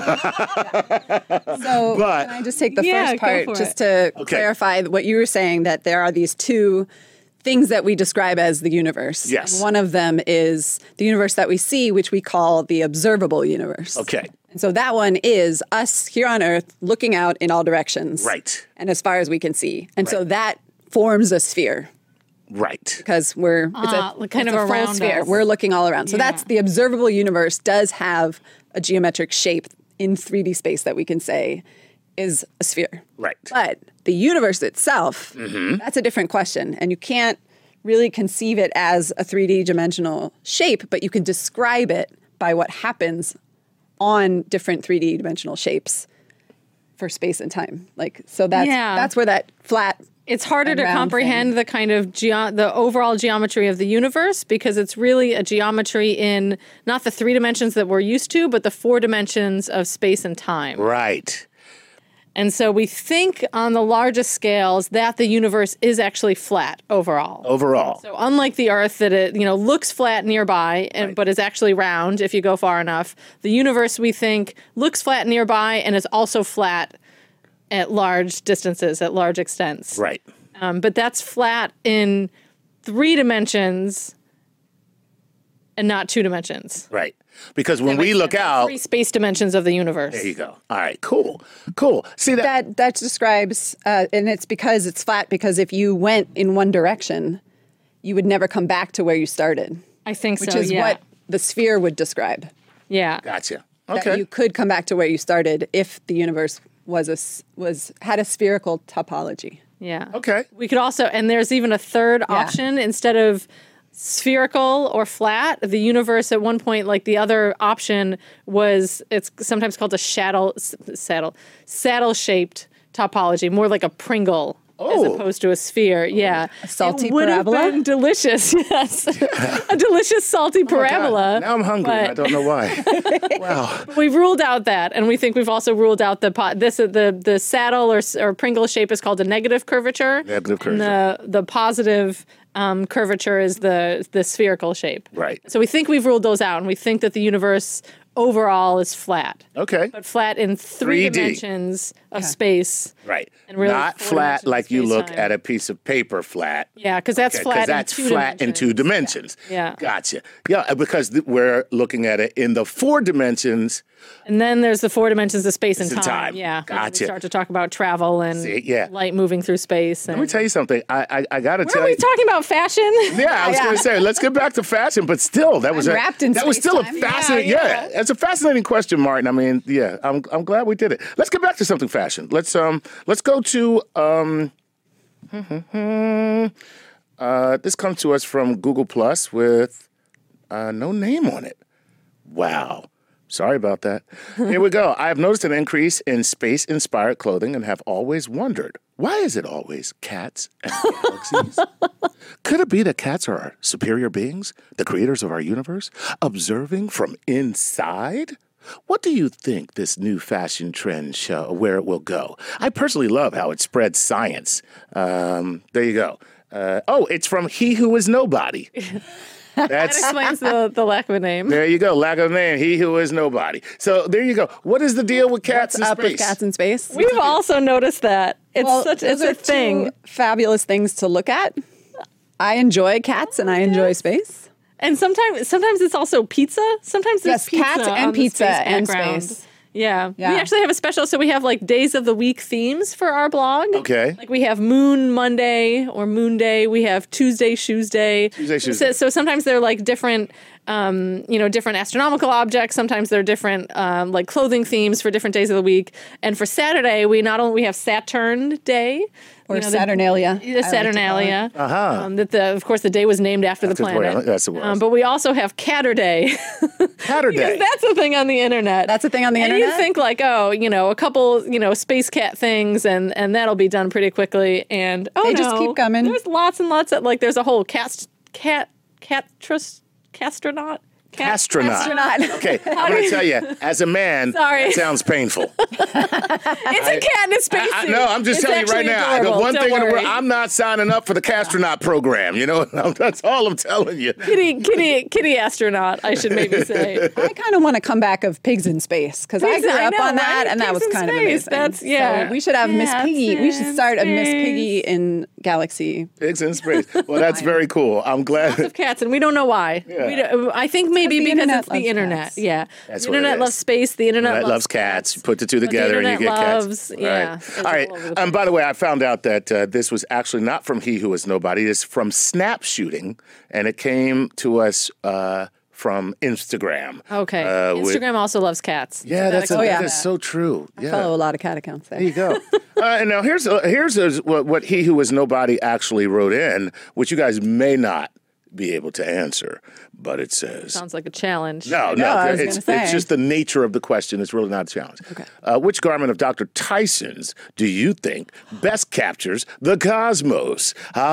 But- can I just take the Yeah, first go part for just it. to Okay. clarify what you were saying, that there are these two things that we describe as the universe. Yes. And one of them is the universe that we see, which we call the observable universe. Okay. And so that one is us here on Earth looking out in all directions. Right. And as far as we can see. And so Right. that forms a sphere Right. because we're it's Ah, a, kind it's of a full around sphere. us. We're looking all around. So Yeah. that's the observable universe does have a geometric shape in three D space that we can say is a sphere. Right. But the universe itself, that's a different question. And you can't really conceive it as a three D dimensional shape, but you can describe it by what happens on different three D dimensional shapes for space and time. Like, so that's Yeah. that's where that flat It's harder and to round comprehend thing. the kind of geo- the overall geometry of the universe, because it's really a geometry in not the three dimensions that we're used to, but the four dimensions of space and time. Right. And so we think on the largest scales that the universe is actually flat overall. Overall. So unlike the Earth, that it you know looks flat nearby, and, Right. but is actually round if you go far enough, the universe we think looks flat nearby and is also flat at large distances, at large extents. Right. Um, but that's flat in three dimensions and not two dimensions. Right. Because when we look out, Three space dimensions of the universe. there you go. All right. Cool. Cool. See that? that that describes uh, and it's because it's flat because if you went in one direction, you would never come back to where you started, I think which so, is yeah. what the sphere would describe. yeah. Gotcha. That Okay. you could come back to where you started if the universe was a s- was had a spherical topology. Yeah. Okay. We could also, and there's even a third option instead of spherical or flat. The universe at one point, like the other option was, it's sometimes called a shadow, saddle, saddle shaped topology, more like a Pringle. Oh. As opposed to a sphere, yeah. A salty it would parabola? have been delicious, yes. A delicious salty parabola. God, now I'm hungry. but- I don't know why. Wow. We've ruled out that, and we think we've also ruled out the po- this the the saddle or or Pringle shape is called a negative curvature. Negative And the the positive um, curvature is the the spherical shape. Right. So we think we've ruled those out, and we think that the universe overall is flat, Okay. but flat in three three D. dimensions of space. Right. And really Not four flat dimensions like of you look space-time. at a piece of paper flat. Yeah, because that's Okay, flat. that's in two flat in two dimensions. dimensions. Yeah. Gotcha. Yeah, because th- we're looking at it in the four dimensions. And then there's the four dimensions of space and It's time. in time. Yeah. when Gotcha. We start to talk about travel and See, yeah. light moving through space. And Let me tell you something. I I, I got to Were tell we you. talking about fashion? Yeah, I was going to say, let's get back to fashion, but still, that was I'm a, wrapped in that was still a space-time. fascinating. Yeah, Yeah, yeah. it's a fascinating question, Martin. I mean, yeah, I'm I'm glad we did it. Let's get back to something fashion. Let's um let's go to um. uh, this comes to us from Google Plus with uh, no name on it. Wow. Sorry about that. Here we go. I have noticed an increase in space-inspired clothing and have always wondered, why is it always cats and galaxies? Could it be that cats are our superior beings, the creators of our universe, observing from inside? What do you think this new fashion trend show, where it will go? I personally love how it spreads science. Um, there you go. Uh, oh, it's from He Who Is Nobody. That That's explains the, the lack of a name. there you go. Lack of name. He Who Is Nobody. So there you go. What is the deal with cats What's in up space? with cats in space? We've also noticed that. It's Well, such it's those a are thing. two fabulous things to look at. I enjoy cats and I enjoy space. And sometimes sometimes it's also pizza. Sometimes there's Yes, pizza cats and on the pizza space and background. space. Yeah. Yeah. We actually have a special, so we have like days of the week themes for our blog. Okay. Like we have Moon Monday or Moon Day. We have Tuesday Shoes Day. Tuesday Shoes so, Day. so sometimes they're like different, um, you know, different astronomical objects. Sometimes they're different, um, like clothing themes for different days of the week. And for Saturday, we not only we have Saturn Day. Or you know, the- Saturnalia. The Saturnalia. Uh-huh. Um, that the, of course, the day was named after, After the the planet. planet, yes, it was. Um, but we also have Catter Day. Saturday. Because that's a thing on the internet. That's a thing on the and internet? you think like, oh, you know, a couple, you know, space cat things, and and that'll be done pretty quickly. And oh They no, just keep coming. There's lots and lots of like. There's a whole cast cat catrus castronaut. Cat- Astronaut. Astronaut. Okay, I'm going to tell you, as a man, Sorry. it sounds painful. It's a cat in a space I, suit. no, I'm just It's telling you right actually now. The adorable. one Don't thing in the worry. world, I'm not signing up for the Castronaut program. You know, that's all I'm telling you. Kitty, kitty, kitty astronaut. I should maybe say. I kind of want a comeback of Pigs in Space because I Pigs- grew I up know, on that right? and that Pigs was in kind of space. amazing. That's- yeah. So we should have Miss Cats Piggy. We should in start a Miss space. Piggy in Galaxy. Pigs in space. Well, that's very cool. I'm glad. Of cats, and we don't know why. Yeah. We don't, I think maybe the because internet it's the loves internet. cats. Yeah, That's the what it internet is. loves space. The internet That loves, loves cats. You put the two But the together and you get internet cats. loves- Right. yeah, it's All right. all over the And by the way, I found out that uh, this was actually not from He Who Is Nobody. It's from Snap Shooting, and it came to us uh, from Instagram. Okay, Uh, with- Instagram also loves cats. Yeah, So that's that a, yeah. that is so true. I Yeah. follow a lot of cat accounts there. There you go. uh, and now here's uh, here's uh, what, what He Who Is Nobody actually wrote in, which you guys may not be able to answer, but it says. sounds like a challenge. No, no, know, I was it's, gonna it's say. just the nature of the question. It's really not a challenge. Okay. Uh, which garment of Doctor Tyson's do you think best captures the cosmos?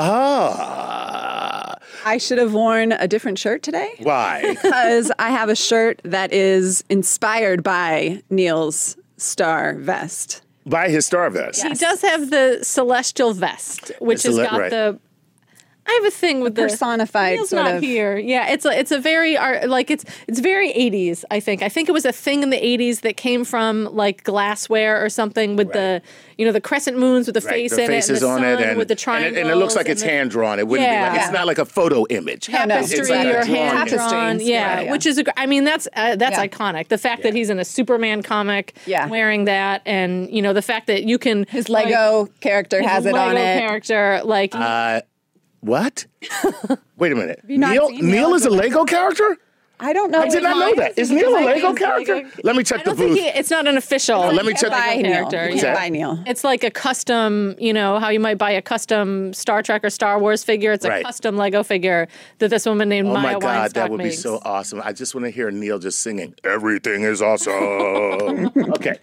Aha! I should have worn a different shirt today Why? because I have a shirt that is inspired by Neil's star vest. By his star vest. He does have the celestial vest, which The has cele- got right. the. I have a thing with the personified Neil's sort not of- here. Yeah, it's a it's a very art like it's it's very eighties. I think I think it was a thing in the eighties that came from like glassware or something with the you know the crescent moons with the Right, face the in it and faces the on sun it, and, with the and, triangles it, and it looks like and it's the- hand drawn. It wouldn't Yeah. be like it's not like a photo image. tapestry It's like a or drawn hand image. drawn, Tapestry yeah, inspired, yeah. which is a, gr- I mean that's uh, that's Yeah. iconic. The fact that Yeah. he's in a Superman comic, Yeah. wearing that, and you know the fact that you can His Lego character like, has his it on Lego it. character, like Uh, what? Wait a minute. you not Neil seen Neil Neil is a Lego character? I don't know. I did not know that. Is Neil a Lego character? Lego- Let me check I the don't think booth. he, it's not an official. let me check the Buy Neil. character. You Yeah. can't buy Neil. It's like a custom, you know, how you might buy a custom Star Trek or Star Wars figure. It's a Right. custom Lego figure that this woman named Oh Maya my God, Weinstock that would makes. be so awesome. I just want to hear Neil just singing, "Everything is awesome." Okay.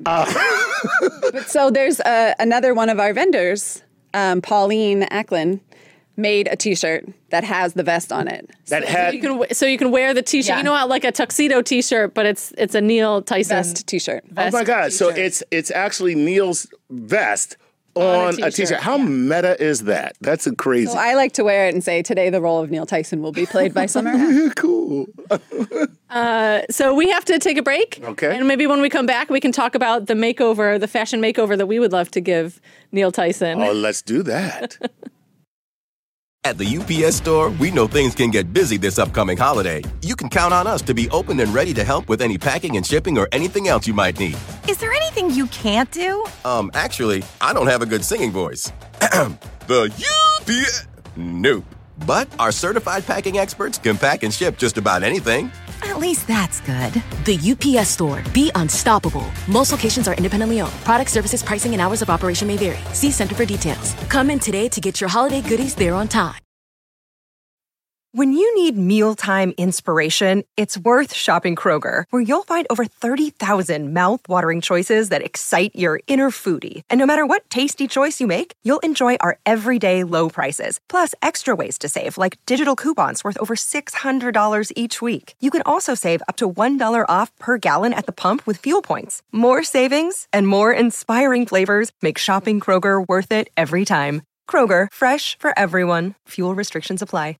So there's uh, another one of our vendors, um, Pauline Acklin, made a T-shirt that has the vest on it. That had You can w- so you can wear the T-shirt. Yeah. You know how like a tuxedo T-shirt, but it's it's a Neil Tyson Vest T-shirt. Oh vest my God! So T-shirt. it's it's actually Neil's vest on, a a t-shirt. t-shirt, How meta is that? That's a crazy. So I like to wear it and say, today the role of Neil Tyson will be played by Summer Ash. Cool. So we have to take a break. Okay. And maybe when we come back, we can talk about the makeover, the fashion makeover that we would love to give Neil Tyson. Oh, let's do that. At the U P S Store, we know things can get busy this upcoming holiday. You can count on us to be open and ready to help with any packing and shipping or anything else you might need. Is there anything you can't do? Um, actually, I don't have a good singing voice. The U P S... Nope. But our certified packing experts can pack and ship just about anything. At least that's good. The U P S Store. Be unstoppable. Most locations are independently owned. Product, services, pricing, and hours of operation may vary. See Center for details. Come in today to get your holiday goodies there on time. When you need mealtime inspiration, it's worth shopping Kroger, where you'll find over thirty thousand mouth-watering choices that excite your inner foodie. And no matter what tasty choice you make, you'll enjoy our everyday low prices, plus extra ways to save, like digital coupons worth over six hundred dollars each week. You can also save up to one dollar off per gallon at the pump with fuel points. More savings and more inspiring flavors make shopping Kroger worth it every time. Kroger, fresh for everyone. Fuel restrictions apply.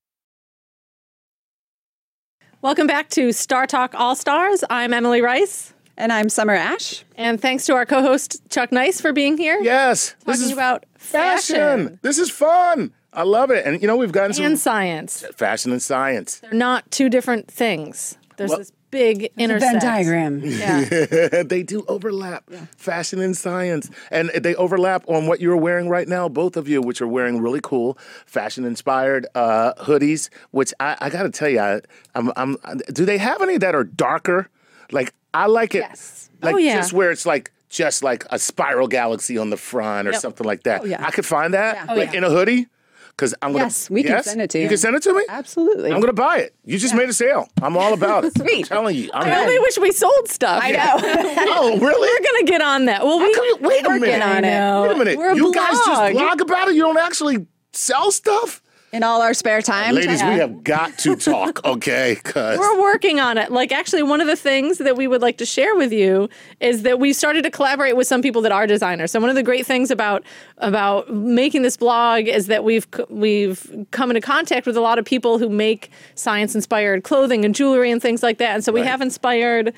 Welcome back to Star Talk All Stars. I'm Emily Rice. And I'm Summer Ash. And thanks to our co-host Chuck Nice for being here. Yes. Talking This is about fashion, fashion. This is fun. I love it. And, you know, we've gotten some and science. fashion and science. They're not two different things. There's Well- this big intersect. Venn diagram. Yeah. They do overlap, fashion and science. And they overlap on what you're wearing right now, both of you, which are wearing really cool fashion-inspired uh, hoodies, which I, I got to tell you, I, I'm, I'm, do they have any that are darker? Like, I like it, Yes. like Oh, yeah. just where it's like, just like a spiral galaxy on the front or Yep. something like that. Oh, yeah. I could find that, Yeah. Oh, like yeah. in a hoodie. Because I'm gonna. Yes, we can Yes? send it to You you. can send it to me. Absolutely. I'm gonna buy it. You just made a sale. I'm all about it. Sweet. I'm telling you. I'm I only wish we sold stuff. I know. Oh, really? We're going to get on that. Well, we, Come on, wait a we're minute. working on it. Wait a minute. We're a You guys just blog. blog about it? You don't actually sell stuff? In all our spare time. Ladies, we have got to talk, okay? 'Cause We're working on it. Like, actually, one of the things that we would like to share with you is that we started to collaborate with some people that are designers. So one of the great things about about making this blog is that we've c- we've come into contact with a lot of people who make science-inspired clothing and jewelry and things like that. And so we Right. have inspired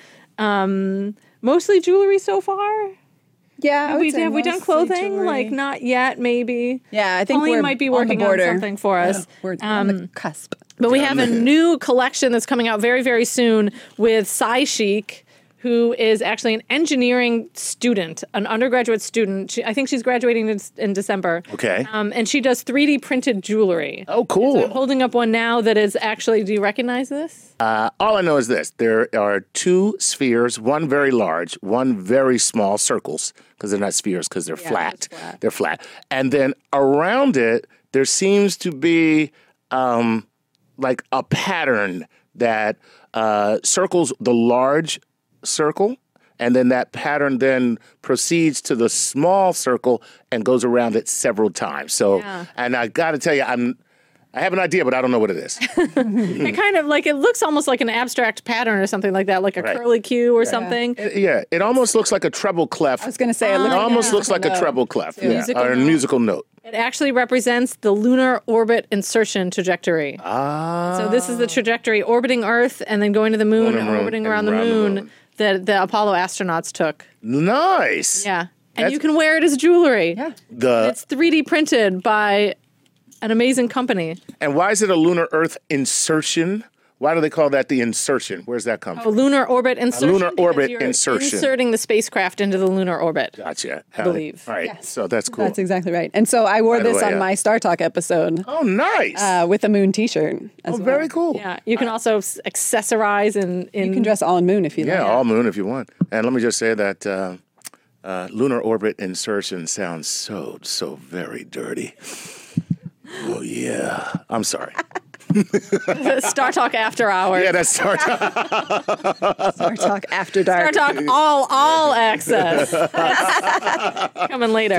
um, mostly jewelry so far. Yeah, I Have would we, say have we done mostly clothing? jewelry. Like, not yet, maybe. Yeah, I think Pauline we're might be on the working on, border. something for us. We're on the cusp. But we have a new collection that's coming out very, very soon with Sai Chic, who is actually an engineering student, an undergraduate student. She, I think she's graduating in, in December. Okay. Um, and she does three D printed jewelry. Oh, cool. I'm holding up one now that is actually, do you recognize this? Uh, all I know is this. There are two spheres, one very large, one very small, circles, because they're not spheres, because they're flat. flat. They're flat. And then around it, there seems to be um, like a pattern that uh, circles the large circle, and then that pattern then proceeds to the small circle and goes around it several times. So, Yeah. and I got to tell you, I'm, I have an idea, but I don't know what it is. It kind of like, it looks almost like an abstract pattern or something like that, like a Right. curly Q or something. It- yeah, it almost looks like a treble clef. I was going to say, it, It looks almost like looks like a note. treble clef, yeah, Musical or a note. musical note. It actually represents the lunar orbit insertion trajectory. Ah, So this is the trajectory orbiting Earth and then going to the moon Going and around- orbiting and around the around the moon, moon. that the Apollo astronauts took. nice. Yeah. And That's- you can wear it as jewelry. Yeah. The It's three D printed by an amazing company. and why is it a lunar Earth insertion? Why do they call that the insertion? Where's that come Oh, from? lunar orbit insertion. lunar because orbit you're insertion. Inserting the spacecraft into the lunar orbit. Gotcha. I believe. All right. Yes. So that's cool. That's exactly right. And so I wore By the this way, on yeah. my Star Talk episode Oh, nice. uh, with a moon T-shirt. As oh, well. very cool. Yeah, you can also s- accessorize in, in You can dress all in moon if you Yeah, like. all moon if you want. And let me just say that uh, uh, lunar orbit insertion sounds so, so very dirty. Oh, yeah. I'm sorry. Star Talk after hours. Yeah, that's Star Talk. Star Talk after Star dark. Talk all all access. That's coming later.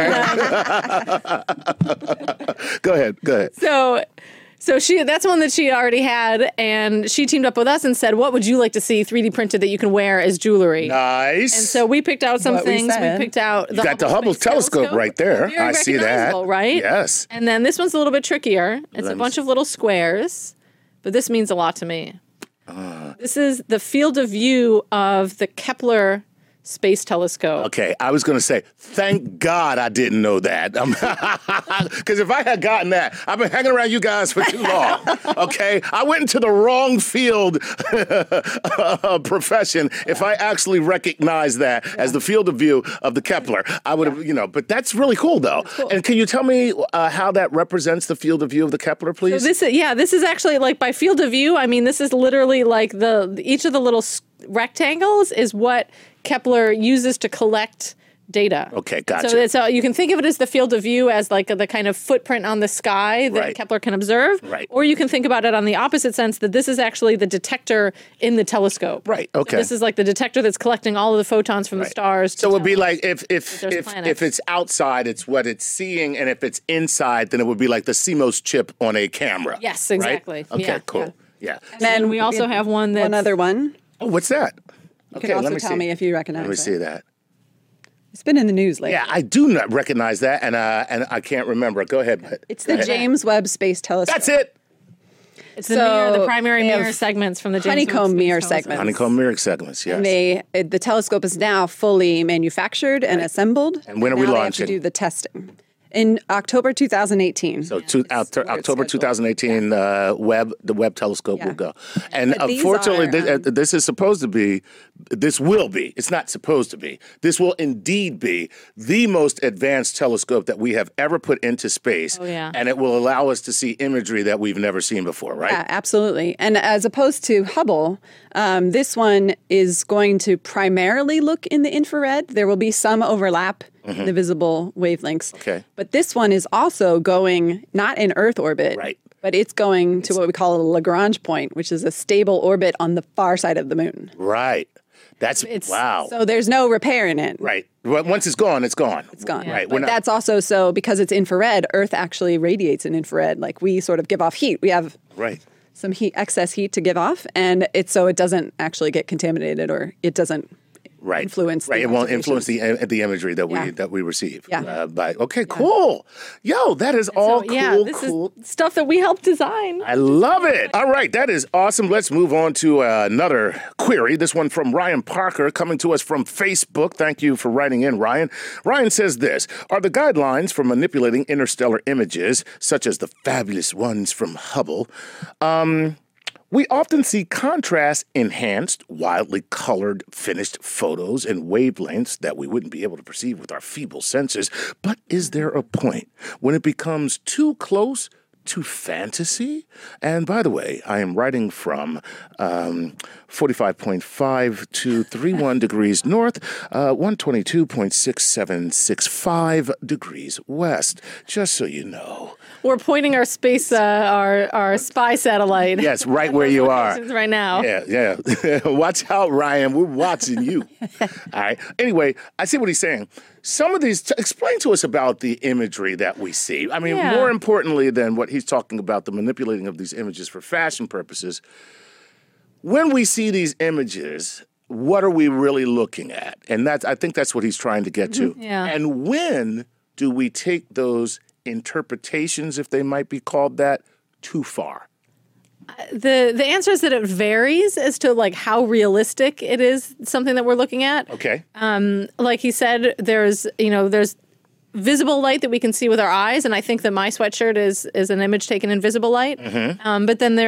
Go ahead. Go ahead. So so she that's one that she already had, and she teamed up with us and said, what would you like to see three D printed that you can wear as jewelry? Nice. And so we picked out some What we things. We, said. picked out the You got the Hubble Space telescope right there. Very I see that. recognizable, right? Yes. And then this one's a little bit trickier. It's Let a me bunch see. of little squares, but this means a lot to me. Uh. This is the field of view of the Kepler Space Telescope. Okay, I was going to say, thank God I didn't know that. Because if I had gotten that, I've been hanging around you guys for too long. Okay, I went into the wrong field uh, profession. If I actually recognized that as the field of view of the Kepler, I would have, you know. But that's really cool, though. Cool. And can you tell me uh, how that represents the field of view of the Kepler, please? So this is, yeah, this is actually like by field of view. I mean, this is literally like the each of the little s- rectangles is what Kepler uses to collect data. Okay, gotcha. So, so you can think of it as the field of view as like the kind of footprint on the sky that Right. Kepler can observe. Right. Or you can think about it on the opposite sense that this is actually the detector in the telescope. Right, So okay. this is like the detector that's collecting all of the photons from the Right. stars. to So it would be tell- like if if there's if, planets. if it's outside, it's what it's seeing, and if it's inside, then it would be like the C MOS chip on a camera. Yes, right? exactly. Okay, Yeah, cool. yeah. Yeah. And then we also have one that's One other one. Oh, what's that? You Okay, can also let me tell see. me if you recognize Let me it. see that. It's been in the news lately. Yeah, I do not recognize that, and uh, and I can't remember. Go ahead. But It's the James Webb Space Telescope. That's it. it's the, So mirror, the primary they have mirror segments from the James Webb honeycomb Space mirror Telescope. segments. Honeycomb mirror segments. Yes. And they, it, the telescope is now fully manufactured and assembled. And when are we now launching? They have to do the testing in October two thousand eighteen. So two, Oct- where it's October scheduled. twenty eighteen, uh, Webb the Webb telescope Yeah. will go, and But these unfortunately, are, this, um, uh, this is supposed to be, this will be. It's not supposed to be. This will indeed be the most advanced telescope that we have ever put into space, Oh, yeah. and it will allow us to see imagery that we've never seen before. Right? Yeah, absolutely. And as opposed to Hubble, um, this one is going to primarily look in the infrared. There will be some overlap in the visible wavelengths. Mm-hmm. Okay. But this one is also going not in Earth orbit, Right. but it's going to what we call a Lagrange point, which is a stable orbit on the far side of the moon. Right. That's It's- wow. So there's no repair in it. Right. Well, once it's gone, it's gone. It's gone. Right. But that's also so because it's infrared, Earth actually radiates in infrared. Like we sort of give off heat. We have right. some heat, excess heat to give off, and it's so it doesn't actually get contaminated or it doesn't Right. influence. Right. the It won't influence observations. the the imagery that we Yeah. that we receive. Yeah. Uh, by okay, cool. Yo, that is all So, cool. yeah, this cool. is stuff that we helped design. I love it. All right, that is awesome. Let's move on to uh, another query. This one from Ryan Parker coming to us from Facebook. Thank you for writing in, Ryan. Ryan says this: are the guidelines for manipulating interstellar images, such as the fabulous ones from Hubble, um, we often see contrast enhanced, wildly colored, finished photos and wavelengths that we wouldn't be able to perceive with our feeble senses. But is there a point when it becomes too close to fantasy? And by the way, I am writing from um, forty-five point five to thirty-one degrees north, uh, one twenty-two point six seven six five degrees west, just so you know. We're pointing our space, uh, our our spy satellite. Yes, right where you are. Right now. Yeah, yeah. Watch out, Ryan. We're watching you. All right. Anyway, I see what he's saying. Some of these, t- explain to us about the imagery that we see. I mean, Yeah. more importantly than what he's talking about, the manipulating of these images for fashion purposes. When we see these images, what are we really looking at? And that's, I think that's what he's trying to get to. Yeah. And when do we take those interpretations, if they might be called that, too far? The the answer is that it varies as to like how realistic it is, something that we're looking at. Okay. Um, like he said, there's you know there's visible light that we can see with our eyes, and I think that my sweatshirt is is an image taken in visible light. Mm-hmm. Um, but then there's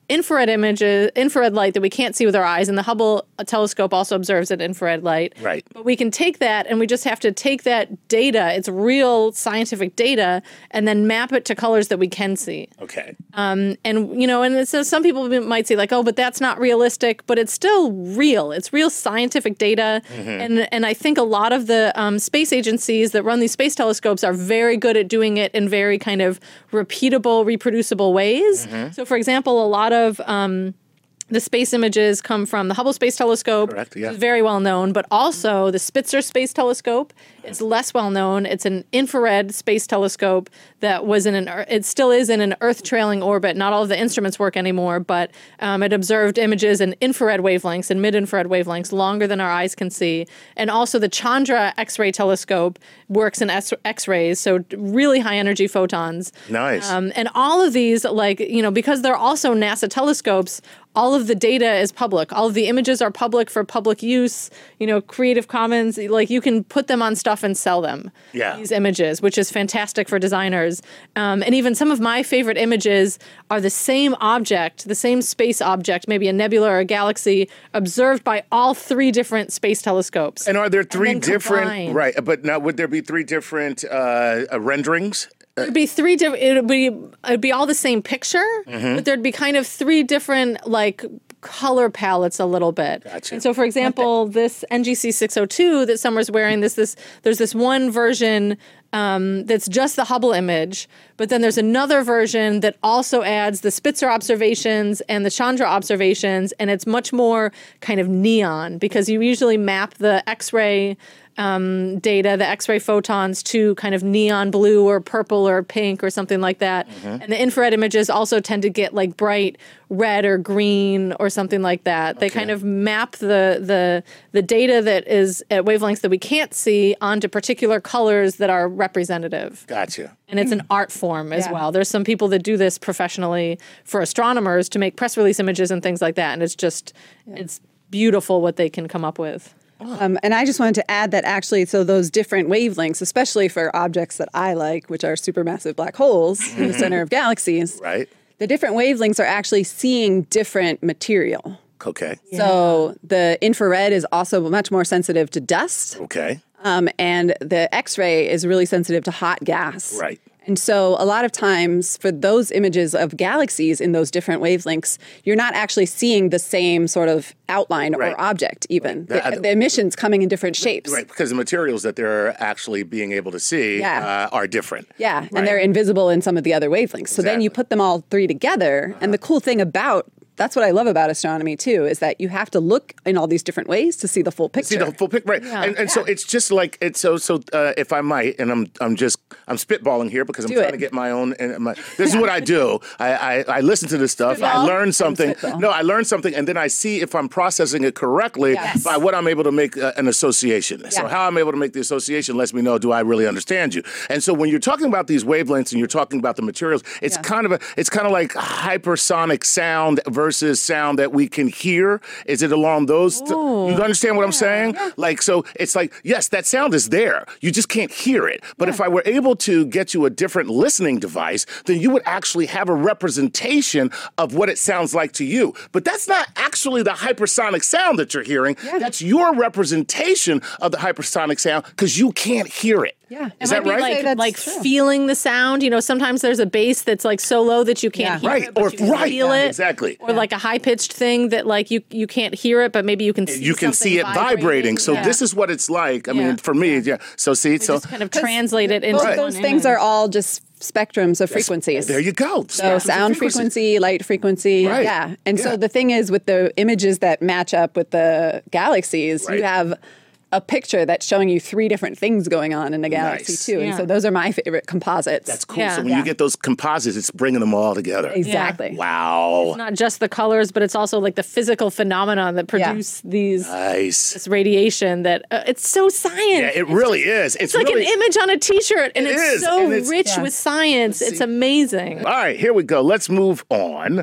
infrared images, infrared light that we can't see with our eyes, and the Hubble telescope also observes an infrared light. Right. But we can take that, and we just have to take that data, it's real scientific data, and then map it to colors that we can see. Okay. Um, and, you know, and it's, uh, some people might say, like, oh, but that's not realistic, but it's still real. It's real scientific data. Mm-hmm. And, and I think a lot of the um, space agencies that run these space telescopes are very good at doing it in very kind of repeatable, reproducible ways. Mm-hmm. So, for example, a lot of of um, the space images come from the Hubble Space Telescope, Correct, yeah. which is very well known, but also the Spitzer Space Telescope. It's less well known. It's an infrared space telescope that was in an, it still is in an Earth trailing orbit. Not all of the instruments work anymore, but um, it observed images in infrared wavelengths and mid-infrared wavelengths longer than our eyes can see. And also the Chandra X-ray telescope works in X-rays, so really high energy photons. Nice. Um, and all of these, like, you know, because they're also NASA telescopes, all of the data is public. All of the images are public for public use. You know, Creative Commons, like you can put them on stuff and sell them, yeah. these images, which is fantastic for designers. Um, and even some of my favorite images are the same object, the same space object, maybe a nebula or a galaxy, observed by all three different space telescopes. And are there three then different, combined. right, but now would there be three different uh, uh, renderings? It'd be three different. It'd be it'd be all the same picture, Mhm. but there'd be kind of three different like color palettes a little bit. Gotcha. And so, for example, this N G C six oh two that Summer's wearing, this this there's this one version um, that's just the Hubble image, but then there's another version that also adds the Spitzer observations and the Chandra observations, and it's much more kind of neon because you usually map the X-ray Um, data, the X-ray photons, to kind of neon blue or purple or pink or something like that. Mm-hmm. And the infrared images also tend to get like bright red or green or something like that. They Okay. kind of map the the the data that is at wavelengths that we can't see onto particular colors that are representative. Gotcha. And it's an art form as Yeah. well. There's some people that do this professionally for astronomers to make press release images and things like that. And it's just, it's beautiful what they can come up with. Um, and I just wanted to add that actually, so those different wavelengths, especially for objects that I like, which are supermassive black holes in the center of galaxies, Right. the different wavelengths are actually seeing different material. Okay. So the infrared is also much more sensitive to dust, Okay. um, and the X-ray is really sensitive to hot gas. Right. And so a lot of times for those images of galaxies in those different wavelengths, you're not actually seeing the same sort of outline Right. or object even. Right. The, That- the emission's coming in different shapes. Right, because the materials that they're actually being able to see Yeah. uh, are different. Yeah, Right. and they're invisible in some of the other wavelengths. So then you Exactly. put them all three together, and the cool thing about that's what I love about astronomy too, is that you have to look in all these different ways to see the full picture. See the full picture, right? Yeah. And, and so it's just like it's so so. Uh, if I might, and I'm I'm just I'm spitballing here because I'm Do trying it. to get my own. And my, this is what I do. I, I I listen to this stuff. I Spitball learn and something. spitball. No, I learn something, and then I see if I'm processing it correctly Yes. by what I'm able to make uh, an association. So Yeah. how I'm able to make the association lets me know, do I really understand you? And so when you're talking about these wavelengths and you're talking about the materials, it's Yeah. kind of a it's kind of like hypersonic sound versus sound that we can hear. Is it along those? Th- you understand what I'm saying? Like, so it's like, yes, that sound is there. You just can't hear it. But if I were able to get you a different listening device, then you would actually have a representation of what it sounds like to you. But that's not actually the hypersonic sound that you're hearing. That's your representation of the hypersonic sound because you can't hear it. Yeah. Is It that might be right? Say Like, that's like true. feeling the sound. You know, sometimes there's a bass that's like so low that you can't Yeah. hear Right. it, but Or you can right. feel Yeah. it. Exactly. Or like a high pitched thing that like you you can't hear it, but maybe you can see You can see it something vibrating. So Yeah. this is what it's like. I Yeah. mean, for me, yeah. So see, We so just kind of translate it into Both one those things image. are all just spectrums of frequencies. there you go. So sound frequency, light frequency, Right. yeah. And Yeah. so the thing is with the images that match up with the galaxies, Right. you have a picture that's showing you three different things going on in the galaxy Nice. too. And Yeah. so those are my favorite composites. That's cool. Yeah. So when Yeah. you get those composites, it's bringing them all together. Exactly. Wow. It's not just the colors, but it's also like the physical phenomenon that Yeah. produce these Nice. this radiation. That uh, it's so science. Yeah, it really is. It's, It's like really, an image on a T-shirt, and It it's is, so and it's- rich Yeah. with science. It's amazing. All right, here we go. Let's move on.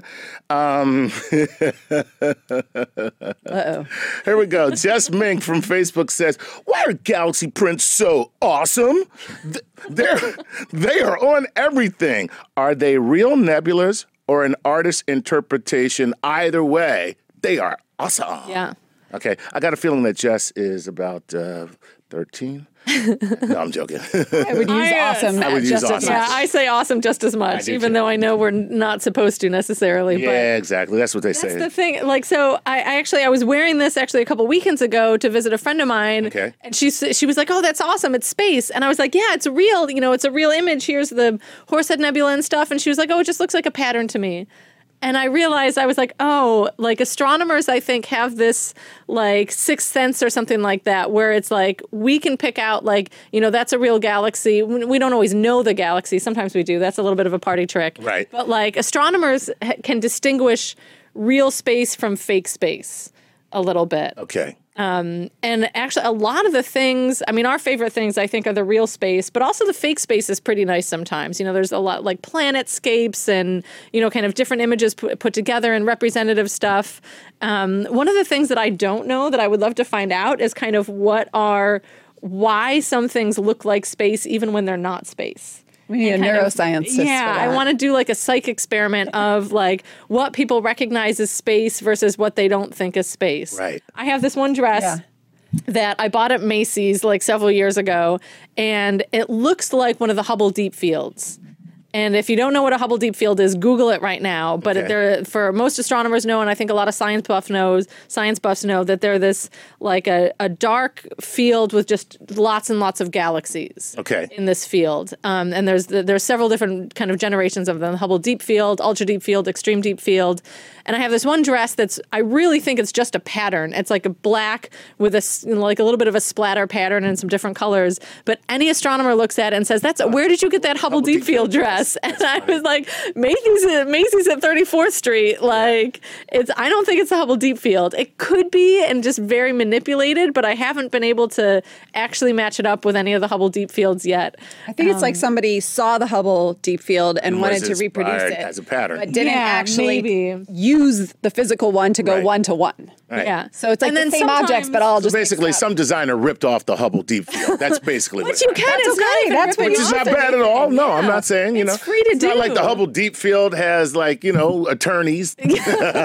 Um, Uh-oh. here we go. Jess Mink from Facebook says, "Why are galaxy prints so awesome? Th- They're they are on everything. Are they real nebulas or an artist's interpretation. Either way, they are awesome. Yeah. Okay, I got a feeling that Jess is about uh, thirteen. No, I'm joking. I would use I, uh, awesome I would use just as awesome. much. Yeah, I say awesome just as much, even too. though I know we're not supposed to necessarily. Yeah, but exactly. That's what they that's say. the thing. Like, so I, I actually I was wearing this actually a couple weekends ago to visit a friend of mine. Okay. And she s- she was like, "Oh, that's awesome! It's space." And I was like, "Yeah, it's real. You know, it's a real image. Here's the Horsehead Nebula and stuff." And she was like, "Oh, it just looks like a pattern to me." And I realized I was like, oh, like astronomers, I think, have this like sixth sense or something like that, where it's like we can pick out like, you know, that's a real galaxy. We don't always know the galaxy. Sometimes we do. That's a little bit of a party trick. Right. But like astronomers ha- can distinguish real space from fake space a little bit. Okay. Um, and actually, a lot of the things, I mean, our favorite things, I think, are the real space, but also the fake space is pretty nice sometimes. You know, there's a lot like planetscapes and, you know, kind of different images put, put together and representative stuff. Um, one of the things that I don't know that I would love to find out is kind of what are, why some things look like space even when they're not space. We need a kind of- neuroscientist. Yeah, for I that. want to do like a psych experiment of like what people recognize as space versus what they don't think is space. Right. I have this one dress Yeah. that I bought at Macy's like several years ago, and it looks like one of the Hubble Deep Fields. And if you don't know what a Hubble Deep Field is, Google it right now. But Okay. they're, for most astronomers know, and I think a lot of science buff knows, science buffs know that they're this like a, a dark field with just lots and lots of galaxies. Okay. In this field, um, and there's there's several different kind of generations of them: Hubble Deep Field, Ultra Deep Field, Extreme Deep Field. And I have this one dress that's I really think it's just a pattern. It's like a black with a s- like a little bit of a splatter pattern and some different colors. But any astronomer looks at it and says, "That's where did you get that Hubble, Deep, Field dress?" And I was like, "Macy's at Macy's at thirty-fourth Street. Like it's I don't think it's a Hubble Deep Field. It could be and just very manipulated, but I haven't been able to actually match it up with any of the Hubble Deep Fields yet." I think it's like somebody saw the Hubble Deep Field and And wanted was to reproduce inspired it as a pattern. but didn't Yeah, actually maybe. use the physical one to go Right. one to one. Right. Yeah. So it's like And the then same objects, but sometimes- all So just basically, mixed up. some designer ripped off the Hubble Deep Field. That's basically what But you can. That's It's not okay. even That's what ripping Which is off not bad at all. anything. No, I'm Yeah. not saying, you It's know. free to it's do. not like the Hubble Deep Field has, like, you know, attorneys. They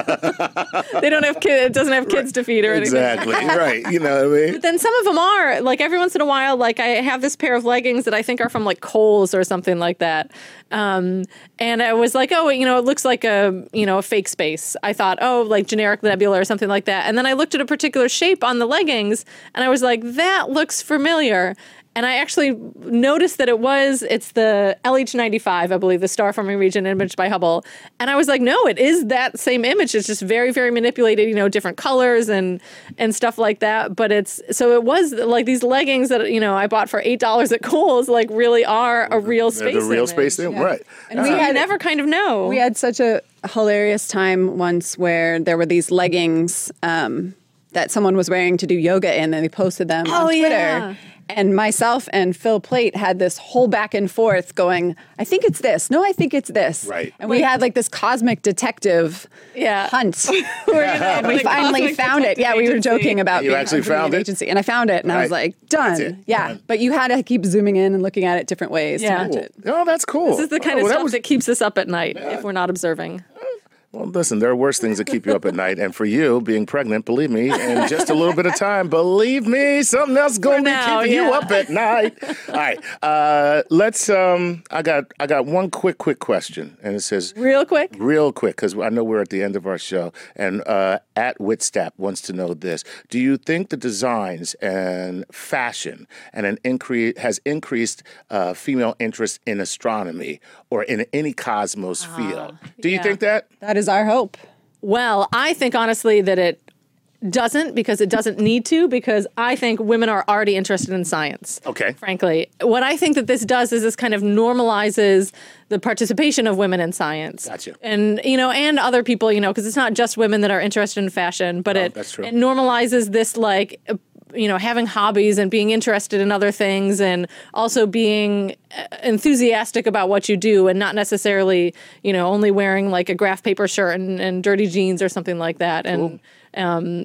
don't have kids. It doesn't have kids to feed or anything. Exactly. Right. You know what I mean? But then some of them are like every once in a while. Like I have this pair of leggings that I think are from like Kohl's or something like that. Um, and I was like, oh, you know, it looks like a you know a fake space. I thought, oh, like generic nebula or something like that. And then I looked at a particular shape on the leggings, and I was like, that looks familiar. And I actually noticed that it was, it's the L H ninety-five, I believe, the star forming region imaged by Hubble. And I was like, no, it is that same image. It's just very, very manipulated, you know, different colors and and stuff like that. But it's, so it was like these leggings that, you know, I bought for eight dollars at Kohl's, like really are a real They're space the real image. space thing, right? And Uh, we So you had never kind of know. We had such a hilarious time once where there were these leggings um, that someone was wearing to do yoga in, and they posted them Oh, on Twitter. yeah. And myself and Phil Plate had this whole back and forth going, I think it's this. No, I think it's this. Right. And we had like this cosmic detective Yeah. hunt. We're gonna And we have a finally cosmic found it. detective Yeah, we were agency. joking about You being actually opening found an it? agency. And I found it, and I was Right. like, done. That's it. Yeah. Done. But you had to keep zooming in and looking at it different ways Yeah. to match it. Oh, that's cool. This is the kind Oh, of that stuff was- that keeps us up at night if we're not observing. Well, listen, there are worse things that keep you up at night. And for you, being pregnant, believe me, in just a little bit of time, believe me, something else is going to be now, keeping you yeah. up at night. All right. Uh, let's, um, I got I got one quick, quick question. And it says, Real quick. real quick, because I know we're at the end of our show. And uh, at Witstap wants to know this. Do you think the designs and fashion and an increase has increased uh, female interest in astronomy or in any cosmos field? Do you yeah. think that? That is our hope. Well, I think honestly that it doesn't because it doesn't need to because I think women are already interested in science. Okay. Frankly, what I think that this does is this kind of normalizes the participation of women in science. Gotcha. And, you know, and other people, you know, because it's not just women that are interested in fashion, but Oh, it, that's true. it normalizes this like you know, having hobbies and being interested in other things and also being enthusiastic about what you do and not necessarily, you know, only wearing like a graph paper shirt and, and dirty jeans or something like that. And um,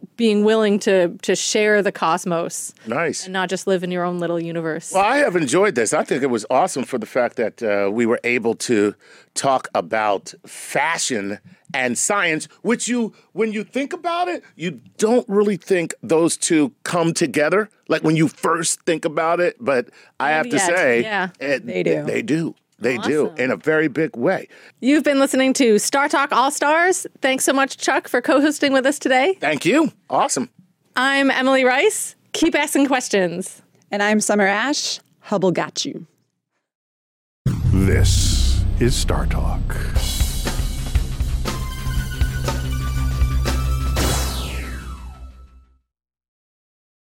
being willing to to share the cosmos. Nice. And not just live in your own little universe. Well, I have enjoyed this. I think it was awesome for the fact that uh, we were able to talk about fashion and science, which you, when you think about it, you don't really think those two come together. Like when you first think about it, but I have to Yet. say, Yeah. it, They do. They do. They Awesome. do in a very big way. You've been listening to Star Talk All Stars. Thanks so much, Chuck, for co-hosting with us today. Thank you. Awesome. I'm Emily Rice. Keep asking questions. And I'm Summer Ash. Hubble got you. This is Star Talk.